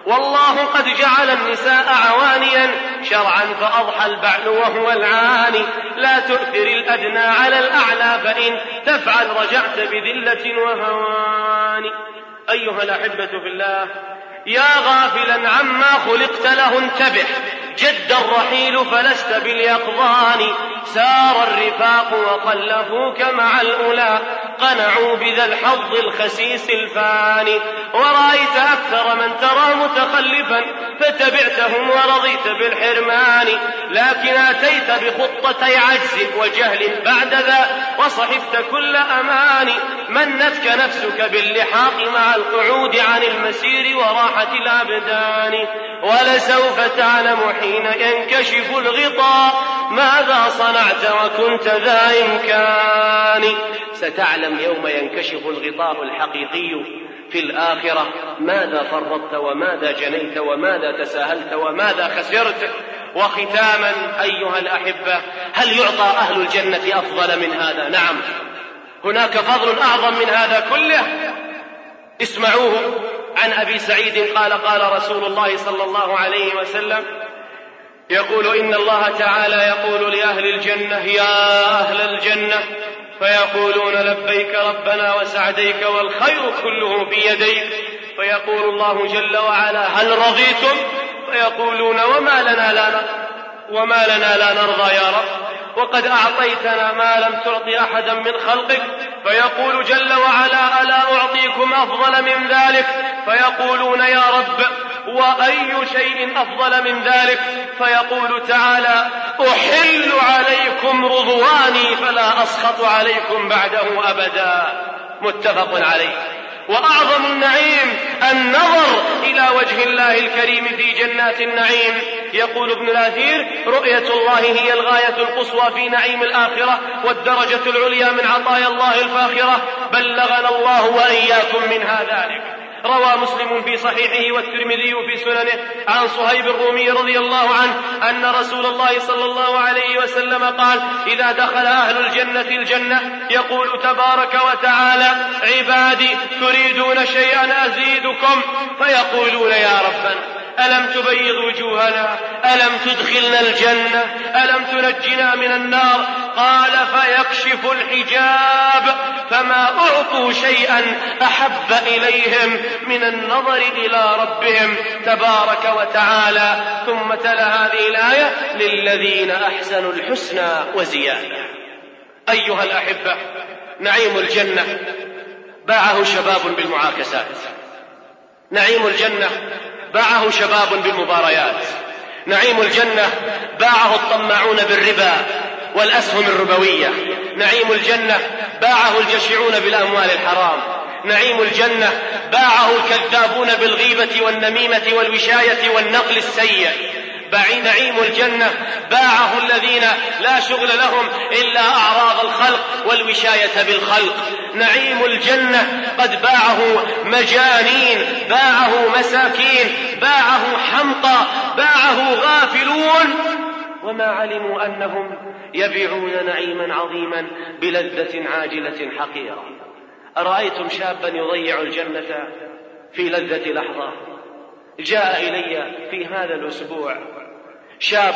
والله قد جعل النساء عوانيا شرعا فأضحى البعل وهو العاني. لا تؤثر الأدنى على الأعلى فإن تفعل رجعت بذلة وهوان. أيها الأحبة في الله، يا غافلا عما خلقت له انتبه، جد الرحيل فلست باليقظان. سار الرفاق وخلفوك مع الأولى، قنعوا بذا الحظ الخسيس الفاني. ورأيت أكثر من ترى متخلفا فتبعتهم ورضيت بالحرمان. لكن أتيت بخطتي عجز وجهل بعد ذا وصحفت كل أمان. منتك نفسك باللحاق مع القعود عن المسير وراحة الأبدان. ولسوف تعلم حين ينكشف الغطاء ماذا صنعت وكنت ذا إمكان. ستعلم يوم ينكشف الغطاء الحقيقي في الآخرة ماذا فرطت وماذا جنيت وماذا تساهلت وماذا خسرت. وختاما أيها الأحبة، هل يعطى أهل الجنة أفضل من هذا؟ نعم، هناك فضل أعظم من هذا كله. اسمعوه عن أبي سعيد قال قال رسول الله صلى الله عليه وسلم يقول: إن الله تعالى يقول لأهل الجنة: يا أهل الجنة، فيقولون: لبيك ربنا وسعديك والخير كله في يديك. فيقول الله جل وعلا: هل رضيتم؟ فيقولون: وما لنا لا نرضى يا رب، وقد أعطيتنا ما لم تعط أحدا من خلقك. فيقول جل وعلا: ألا أعطيكم أفضل من ذلك؟ فيقولون: يا رب، وأي شيء أفضل من ذلك؟ فيقول تعالى: أحل عليكم رضواني فلا أسخط عليكم بعده أبدا. متفق عليه. وأعظم النعيم النظر إلى وجه الله الكريم في جنات النعيم. يقول ابن الأثير: رؤية الله هي الغاية القصوى في نعيم الآخرة والدرجة العليا من عطايا الله الفاخرة. بلغنا الله وإياكم منها ذلك. روى مسلم في صحيحه والترمذي في سننه عن صهيب الرومي رضي الله عنه أن رسول الله صلى الله عليه وسلم قال: إذا دخل أهل الجنة الجنة يقول تبارك وتعالى: عبادي تريدون شيئا أزيدكم؟ فيقولون: يا ربنا، ألم تبيض وجوهنا؟ ألم تدخلنا الجنة؟ ألم تنجنا من النار؟ قال: فيكشف الحجاب فما أعطوا شيئا أحب إليهم من النظر إلى ربهم تبارك وتعالى. ثم تلا هذه الآية: للذين أحسنوا الحسنى وزيادة. أيها الأحبة، نعيم الجنة باعه شباب بالمعاكسات، نعيم الجنة باعه شباب بالمباريات، نعيم الجنة باعه الطماعون بالربا والأسهم الربوية، نعيم الجنة باعه الجشعون بالأموال الحرام، نعيم الجنة باعه الكذابون بالغيبة والنميمة والوشاية والنقل السيء. نعيم الجنة باعه الذين لا شغل لهم إلا أعراض الخلق والوشاية بالخلق. نعيم الجنة قد باعه مجانين، باعه مساكين، باعه حمقى، باعه غافلون، وما علموا أنهم يبيعون نعيما عظيما بلذة عاجلة حقيرة. أرأيتم شابا يضيع الجنة في لذة لحظة؟ جاء إلي في هذا الأسبوع شاب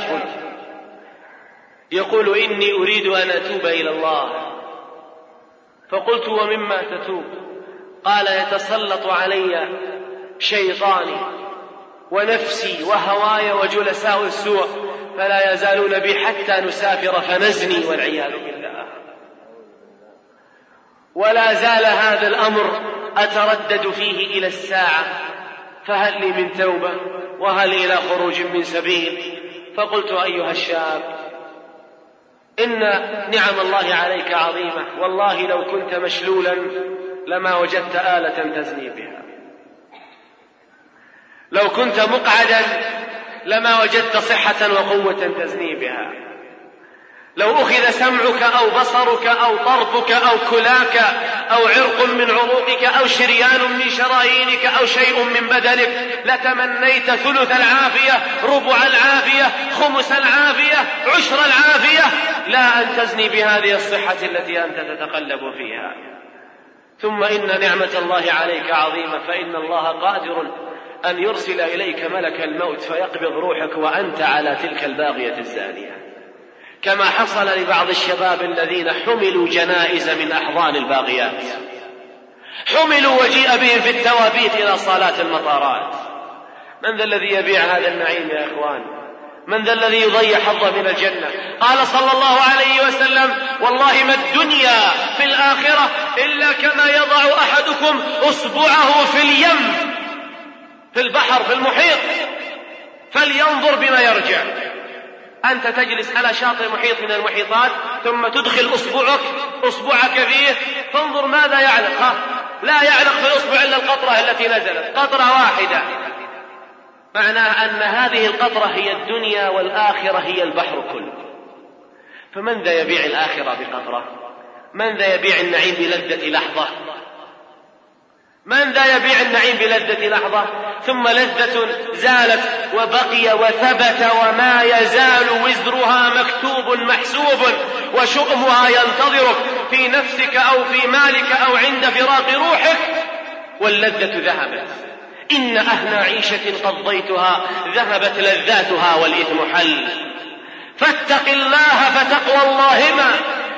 يقول: إني أريد أن أتوب إلى الله. فقلت: ومما تتوب؟ قال: يتسلط علي شيطاني ونفسي وهواي وجلساء السوء فلا يزالون بي حتى نسافر فنزني والعياذ بالله. ولا زال هذا الأمر أتردد فيه إلى الساعة، فهل لي من توبة وهل إلى خروج من سبيل؟ فقلت: أيها الشاب، إن نعم الله عليك عظيمة، والله لو كنت مشلولا لما وجدت آلة تزني بها، لو كنت مقعدا لما وجدت صحة وقوة تزني بها، لو أخذ سمعك أو بصرك أو طرفك أو كلاك أو عرق من عروقك أو شريان من شرايينك أو شيء من بدنك لتمنيت ثلث العافية، ربع العافية، خمس العافية، عشر العافية، لا أن تزني بهذه الصحة التي أنت تتقلب فيها. ثم إن نعمة الله عليك عظيمة، فإن الله قادر أن يرسل إليك ملك الموت فيقبض روحك وأنت على تلك الباغية الزانية، كما حصل لبعض الشباب الذين حملوا جنائز من أحضان الباغيات، حملوا وجيء بهم في التوابيت إلى صالات المطارات. من ذا الذي يبيع هذا النعيم يا إخوان؟ من ذا الذي يضيع حظه من الجنة؟ قال صلى الله عليه وسلم: والله ما الدنيا في الآخرة إلا كما يضع أحدكم أصبعه في اليم، في البحر، في المحيط، فلينظر بما يرجع. أنت تجلس على شاطئ محيط من المحيطات ثم تدخل أصبعك فيه، فانظر ماذا يعلق. لا يعلق في الأصبع إلا القطرة التي نزلت، قطرة واحدة. معناه أن هذه القطرة هي الدنيا والآخرة هي البحر كله. فمن ذا يبيع الآخرة بقطرة؟ من ذا يبيع النعيم بلذة لحظة؟ من ذا يبيع النعيم بلذة لحظة ثم لذة زالت وبقي وثبت وما يزال وزرها مكتوب محسوب وشؤمها ينتظرك في نفسك أو في مالك أو عند فراق روحك، واللذة ذهبت. إن أهنى عيشة قضيتها ذهبت لذاتها والإثم حل. فاتق الله فتقوى الله ما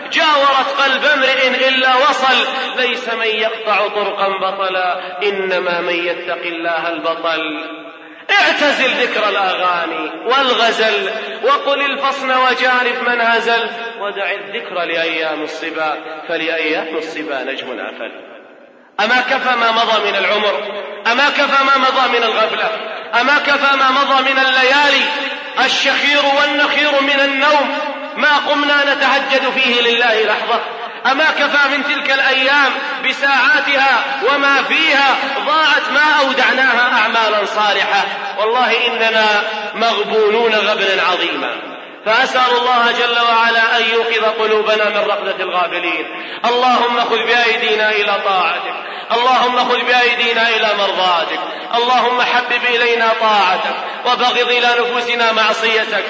جاورت قلب امرئ إلا وصل. ليس من يقطع طرقا بطلا، إنما من يتق الله البطل. اعتزل ذكر الأغاني والغزل وقل الفصل وجانب من هزل، ودع الذكر لأيام الصبا، فلأيام الصبا نجم أفل. أما كفى ما مضى من العمر؟ أما كفى ما مضى من الغفلة؟ أما كفى ما مضى من الليالي الشخير والنخير من النوم ما قمنا نتهجد فيه لله لحظة؟ أما كفى من تلك الأيام بساعاتها وما فيها ضاعت ما أودعناها أعمالا صالحة؟ والله إننا مغبونون غبنا عظيما. فأسأل الله جل وعلا أن يوقظ قلوبنا من رقدة الغافلين. اللهم خذ بأيدينا إلى طاعتك، اللهم خذ بأيدينا إلى مرضاتك، اللهم حبب إلينا طاعتك وبغض إلى نفوسنا معصيتك.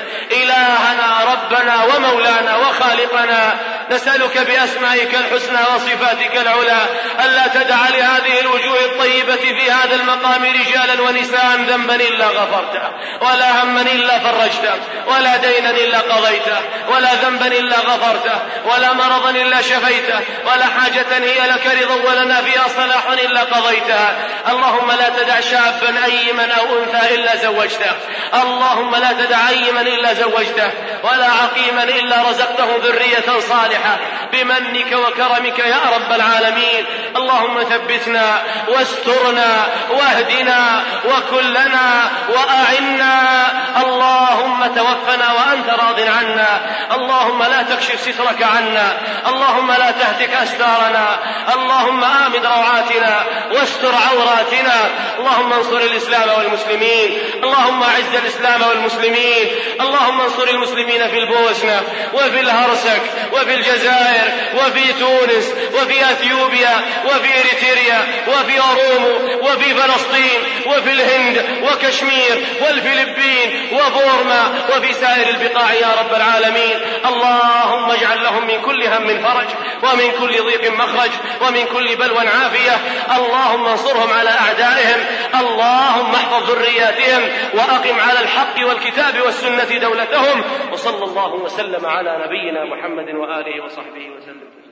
إلهنا ربنا ومولانا وخالقنا، نسألك بأسمائك الحسنى وصفاتك العلى ألا تدع لهذه الوجوه الطيبة في هذا المقام رجالا ونساء ذنبا إلا غفرته، ولا هما إلا فرجته، ولا دينا إلا قضيته، ولا ذنبا إلا غفرته، ولا مرضا إلا شفيته، ولا حاجة هي لك رضا ولنا فيها صلاح إلا قضيتها. اللهم لا تدع شابا أيما أو أنثى إلا زوجته، اللهم لا تدع أيما إلا زوجته، ولا عقيما إلا رزقته ذرية صالحة بمنك وكرمك يا رب العالمين. اللهم ثبتنا واسترنا واهدنا وكلنا وأعنا. اللهم توفنا وأنت راض عنا، اللهم لا تكشف سترك عنا، اللهم لا تهتك أستارنا، اللهم آمن روعاتنا واستر عوراتنا. اللهم انصر الإسلام والمسلمين، اللهم أعز الإسلام والمسلمين، اللهم انصر المسلمين في البوسنة وفي الهرسك وفي الجزائر وفي تونس وفي أثيوبيا وفي إريتريا وفي أورومو وفي فلسطين وفي الهند وكشمير والفلبين وبورما وفي سائر البقاع يا رب العالمين. اللهم اجعل لهم من كل هم فرج ومن كل ضيق مخرج ومن كل بلوى عافية. اللهم انصرهم على أعدائهم، اللهم احفظ ذرياتهم وأقم على الحق والكتاب والسنة دولتهم. وصلى الله وسلم على نبينا محمد وآله وصحبه وسلم.